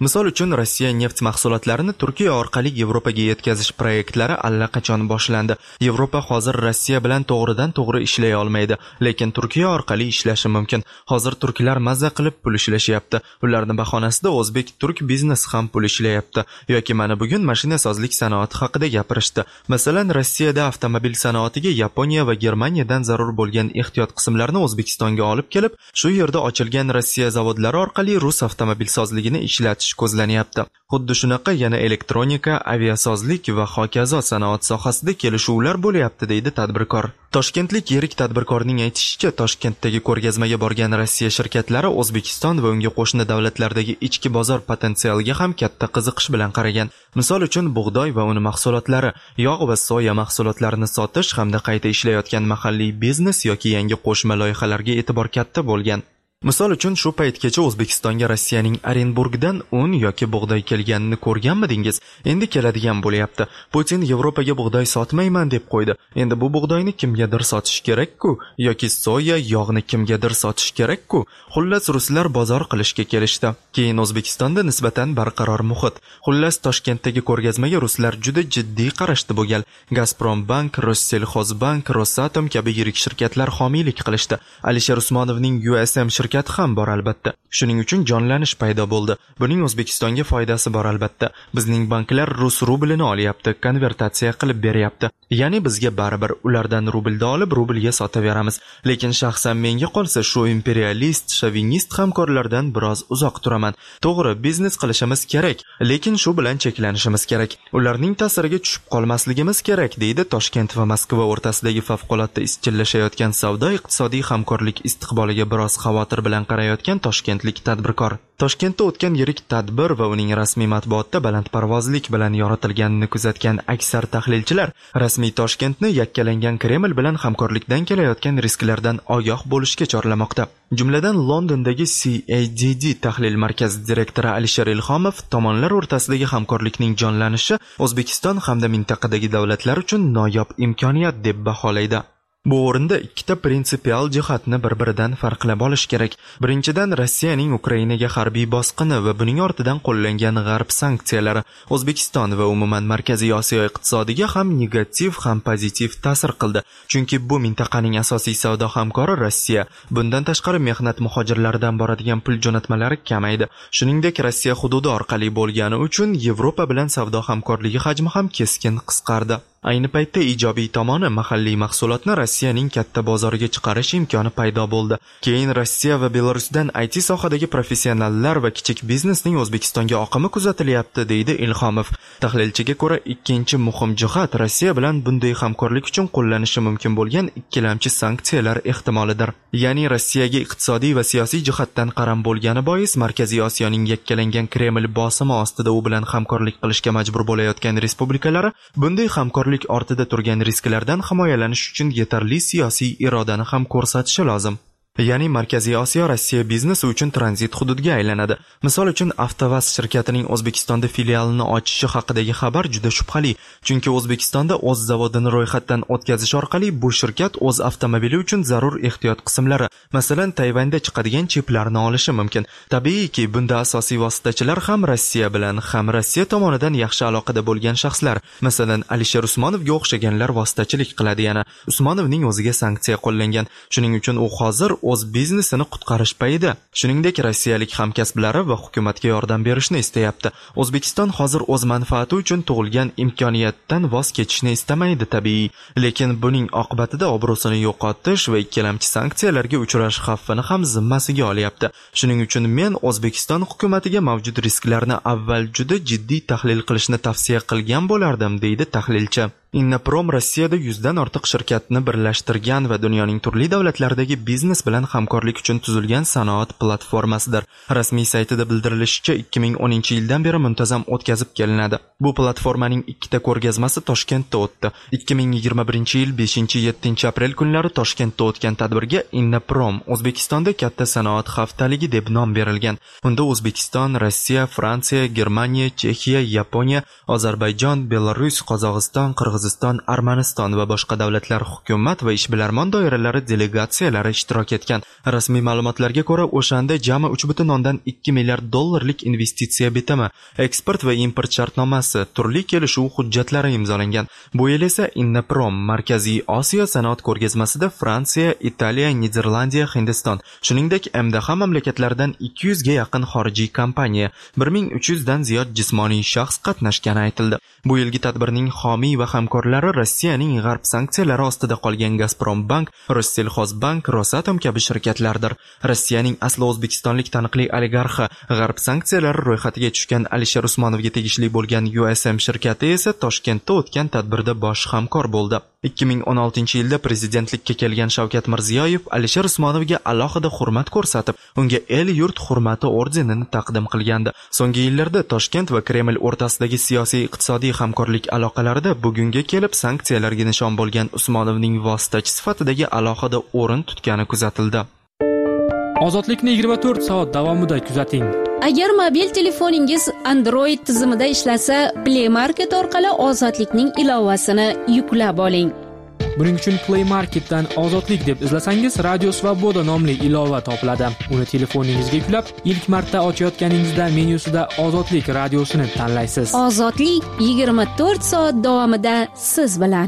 Misol uchun Rossiya neft mahsulotlarini Turkiya orqali Yevropaga yetkazish proyektlari allaqachon boshlandi. Yevropa hozir Rossiya bilan to'g'ridan-to'g'ri ishlay olmaydi, lekin Turkiya orqali ishlashi mumkin. Hozir turklar mazza qilib pul ishlashyapti. Ularning bahonasida o'zbek-turk biznes ham pul ishlayapti. Yoki mana bugun mashinasozlik sanoati haqida gapirishdi. Masalan, Rossiyada avtomobil sanoatiga Yaponiya va Germaniyadan zarur bo'lgan ehtiyot qismlarni O'zbekistonga olib kelib, shu yerda ochilgan Rossiya zavodlari orqali rus avtomobilsozligini ishlatish ko'zlanyapti. Xuddi shunaqa yana elektronika, aviasozlik va hokazo sanoat sohasida kelishuvlar bo'lyapti, deydi tadbirkor. Toshkentlik yirik tadbirkorning aytishicha, Toshkentdagi ko'rgazmaga borgan Rossiya shirkatlari O'zbekiston va unga qo'shni davlatlardagi ichki bozor potensialiga ham katta qiziqish bilan qaragan. Misol uchun bug'doy va un mahsulotlari, yog' va soya mahsulotlarini sotish hamda qayta ishlayotgan mahalliy biznes yoki yangi qo'shma loyihalarga e'tibor katta bo'lgan. Misol uchun shu paytgacha O'zbekistonga Rossiyaning Orenburgdan un yoki bug'doy kelganini ko'rganmidingiz? Endi keladigan bo'lyapti. Putin Yevropaga bug'doy sotmayman deb qo'ydi. Endi bu bug'doyni kimgadir sotish kerak-ku, yoki soya, yog'ni kimgadir sotish kerak-ku. Xullas ruslar bozor qilishga kelishdi. Keyin O'zbekistonda nisbatan barqaror muhit. Xullas Toshkentdagi ko'rgazmaga ruslar juda jiddiy qarashdi bu gal. Gazprombank, Rossellxozbank, Rosatom kabi yirik shirkatlar homiylik qilishdi. Alisher Usmonovning USM shirkati ham bor albatta. Shuning uchun jonlanish paydo bo'ldi. Buning O'zbekistonga foydasi bor albatta. Bizning banklar rus rublini olyapti, konvertatsiya qilib beryapti. Ya'ni bizga baribir ulardan rublda olib rublga sotaveramiz. Lekin shaxsan menga qolsa shu imperialist, shovinist hamkorlardan biroz uzoq turaman. To'g'ri, biznes qilishimiz kerak, lekin shu bilan cheklanishimiz kerak. Ularning ta'siriga tushib qolmasligimiz kerak, deydi Toshkent va Moskva o'rtasidagi favqulodda izchillashayotgan savdo-iqtisodiy hamkorlik istiqboliga biroz xavotir bilan qarayotgan toshkentlik tadbirkor. Toshkentda o'tgan yirik tadbir va uning rasmiy matbuotda balandparvozlik bilan yoritilganini kuzatgan aksar tahlilchilar rasmiy Toshkentni yakkalangan Kreml bilan hamkorlikdan kelayotgan risklardan ogoh bo'lishga chorlamoqda. Jumladan Londondagi CADD tahlil markazi direktori Alisher Ilhomov tomonlar o'rtasidagi hamkorlikning jonlanishi O'zbekiston hamda mintaqadagi davlatlar uchun noyob imkoniyat deb baholaydi. Bu o'rinda ikkita prinsipial jihatni bir-biridan farqlab olish kerak. Birinchidan, Rossiyaning Ukrainaga harbiy bosqini va buning ortidan qo'llangan g'arb sanksiyalari O'zbekiston va umuman Markaziy Osiyo iqtisodiga ham negativ, ham pozitiv ta'sir qildi. Chunki bu mintaqaning asosiy savdo hamkori Rossiya. Bundan tashqari mehnat muhojirlaridan boradigan pul jo'natmalari kamaydi. Shuningdek, Rossiya hududi orqali bo'lgani uchun Yevropa bilan savdo hamkorligi hajmi ham keskin qisqardi. Ayni paytda ijobiy tomoni mahalliy mahsulotni Rossiyaning katta bozoriga chiqarish imkoni paydo bo'ldi. Keyin Rossiya va Belarusdan IT sohadagi professionallar va kichik biznesning O'zbekistonga oqimi kuzatilyapti, deydi Ilhomov. Tahlilchiga ko'ra, ikkinchi muhim jihat Rossiya bilan bunday hamkorlik uchun qo'llanishi mumkin bo'lgan ikkilamchi sanksiyalar ehtimolidir. Ya'ni Rossiyaga iqtisodiy va siyosiy jihatdan qaram bo'lgani bois Markaziy Osiyoning yakkalangan Kreml bosimi ostida u bilan hamkorlik qilishga majbur bo'layotgan respublikalari bunday hamkorlik ortida turgan risklardan himoyalanish uchun yetarli siyosiy irodani ham ko'rsatishi lozim. Ya'ni Markaziy Osiyo Rossiya biznesi uchun tranzit hududga aylanadi. Misol uchun Avtovaz shirkatining O'zbekistonda filialini ochishi haqidagi xabar juda shubhali, chunki O'zbekistonda o'z zavodini ro'yxatdan o'tkazish orqali bu shirkat o'z avtomobili uchun zarur ehtiyot qismlari, masalan Tayvanda chiqadigan chiplarni olishi mumkin. Tabiiyki, bunda asosiy vositachilar ham Rossiya bilan, ham Rossiya tomonidan yaxshi aloqada bo'lgan shaxslar, masalan Alisher Usmonovga o'xshaganlar vositachilik qiladi. Yana Usmonovning o'ziga sanksiya qo'llangan. Shuning uchun u hozir o'z biznesini qutqarish payida. Shuningdek, rossiyalik hamkasblari va hukumatga yordam berishni istayapti. O'zbekiston hozir o'z manfaati uchun tug'ilgan imkoniyatdan voz kechishni istamaydi tabiiy, lekin buning oqibatida obro'sini yo'qotish va ikkilamchi sanksiyalarga uchrash xavfini ham zimmasiga olyapti. Shuning uchun men O'zbekiston hukumatiga mavjud risklarni avval juda jiddiy tahlil qilishni tavsiya qilgan bo'lardim, deydi tahlilchi. Innoprom Rossiyada 100 dan ortiq shirkatni birlashtirgan va dunyoning turli davlatlaridagi biznes bilan hamkorlik uchun tuzilgan sanoat platformasidir. Rasmiy saytida bildirilishicha 2010-yildan beri muntazam o'tkazib kelinadi. Bu platformaning ikkita ko'rgazmasi Toshkentda o'tdi. 2021-yil 5-7 aprel kunlari Toshkentda o'tgan tadbirga Innaprom O'zbekistonda katta sanoat haftaligi deb nom berilgan. Unda O'zbekiston, Rossiya, Fransiya, Germaniya, Chexiya, Yaponiya, Ozarbayjon, Belarus, Qozog'iston, Qirg'iziston, Armaniston va boshqa davlatlar hukumat va ishbilarmon doiralari delegatsiyalari ishtirok etgan. Rasmiy ma'lumotlarga ko'ra, o'shanda jami 3,2 milliard dollarlik investitsiya bitimi, eksport va import shartnomasi, turli kelishuv hujjatlari imzolangan. Bu yil esa Innaprom Markaziy Osiyo sanoat ko'rgazmasida Fransiya, Italiya, Niderlandiya, Hindiston, shuningdek MDH mamlakatlaridan 200 ga yaqin xorijiy kompaniya, 1300 dan ziyod jismoniy shaxs qatnashgani aytildi. Bu yilgi tadbirning homiy va hamkorlari Rossiyaning g'arb sanksiyalari ostida qolgan Gazprombank, Rossellxozbank, Rosatom kabi shirkatlardir. Rossiyaning asli o'zbekistonlik taniqli oligarxi, g'arb sanksiyalari ro'yxatiga tushgan Alisher Usmonovga tegishli bo'lgan USM shirkati esa Toshkentda o'tgan tadbirda bosh hamkor bo'ldi. 2016-yilda prezidentlikka kelgan Shavkat Mirziyoyev Alisher Usmonovga alohida hurmat ko'rsatib, unga el-yurt hurmati ordenini taqdim qilgandi. So'nggi yillarda Toshkent va Kreml o'rtasidagi siyosiy iqtisodiy hamkorlik aloqalarida bugunga kelib sanksiyalarga nishon bo'lgan Usmonovning vositachi sifatidagi alohida o'rin tutgani kuzatildi. Ozodlikni 24 soat davomida kuzating. Agar mobil telefoningiz Android tizimida ishlasa, Play Market orqali Ozodlikning ilovasini yuklab oling. Buning uchun Play Marketdan Ozodlik deb izlasangiz, Radio Svoboda nomli ilova topiladi. Uni telefoningizga yuklab, ilk marta ochayotganingizda menyusida Ozodlik radiosini tanlaysiz. Ozodlik 24 soat davomida siz bilan.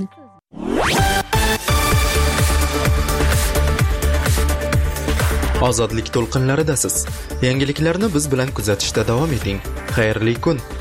Ozodlik to'lqinlaridasiz. Yangiliklarni biz bilan kuzatishda davom eting. Xayrli kun.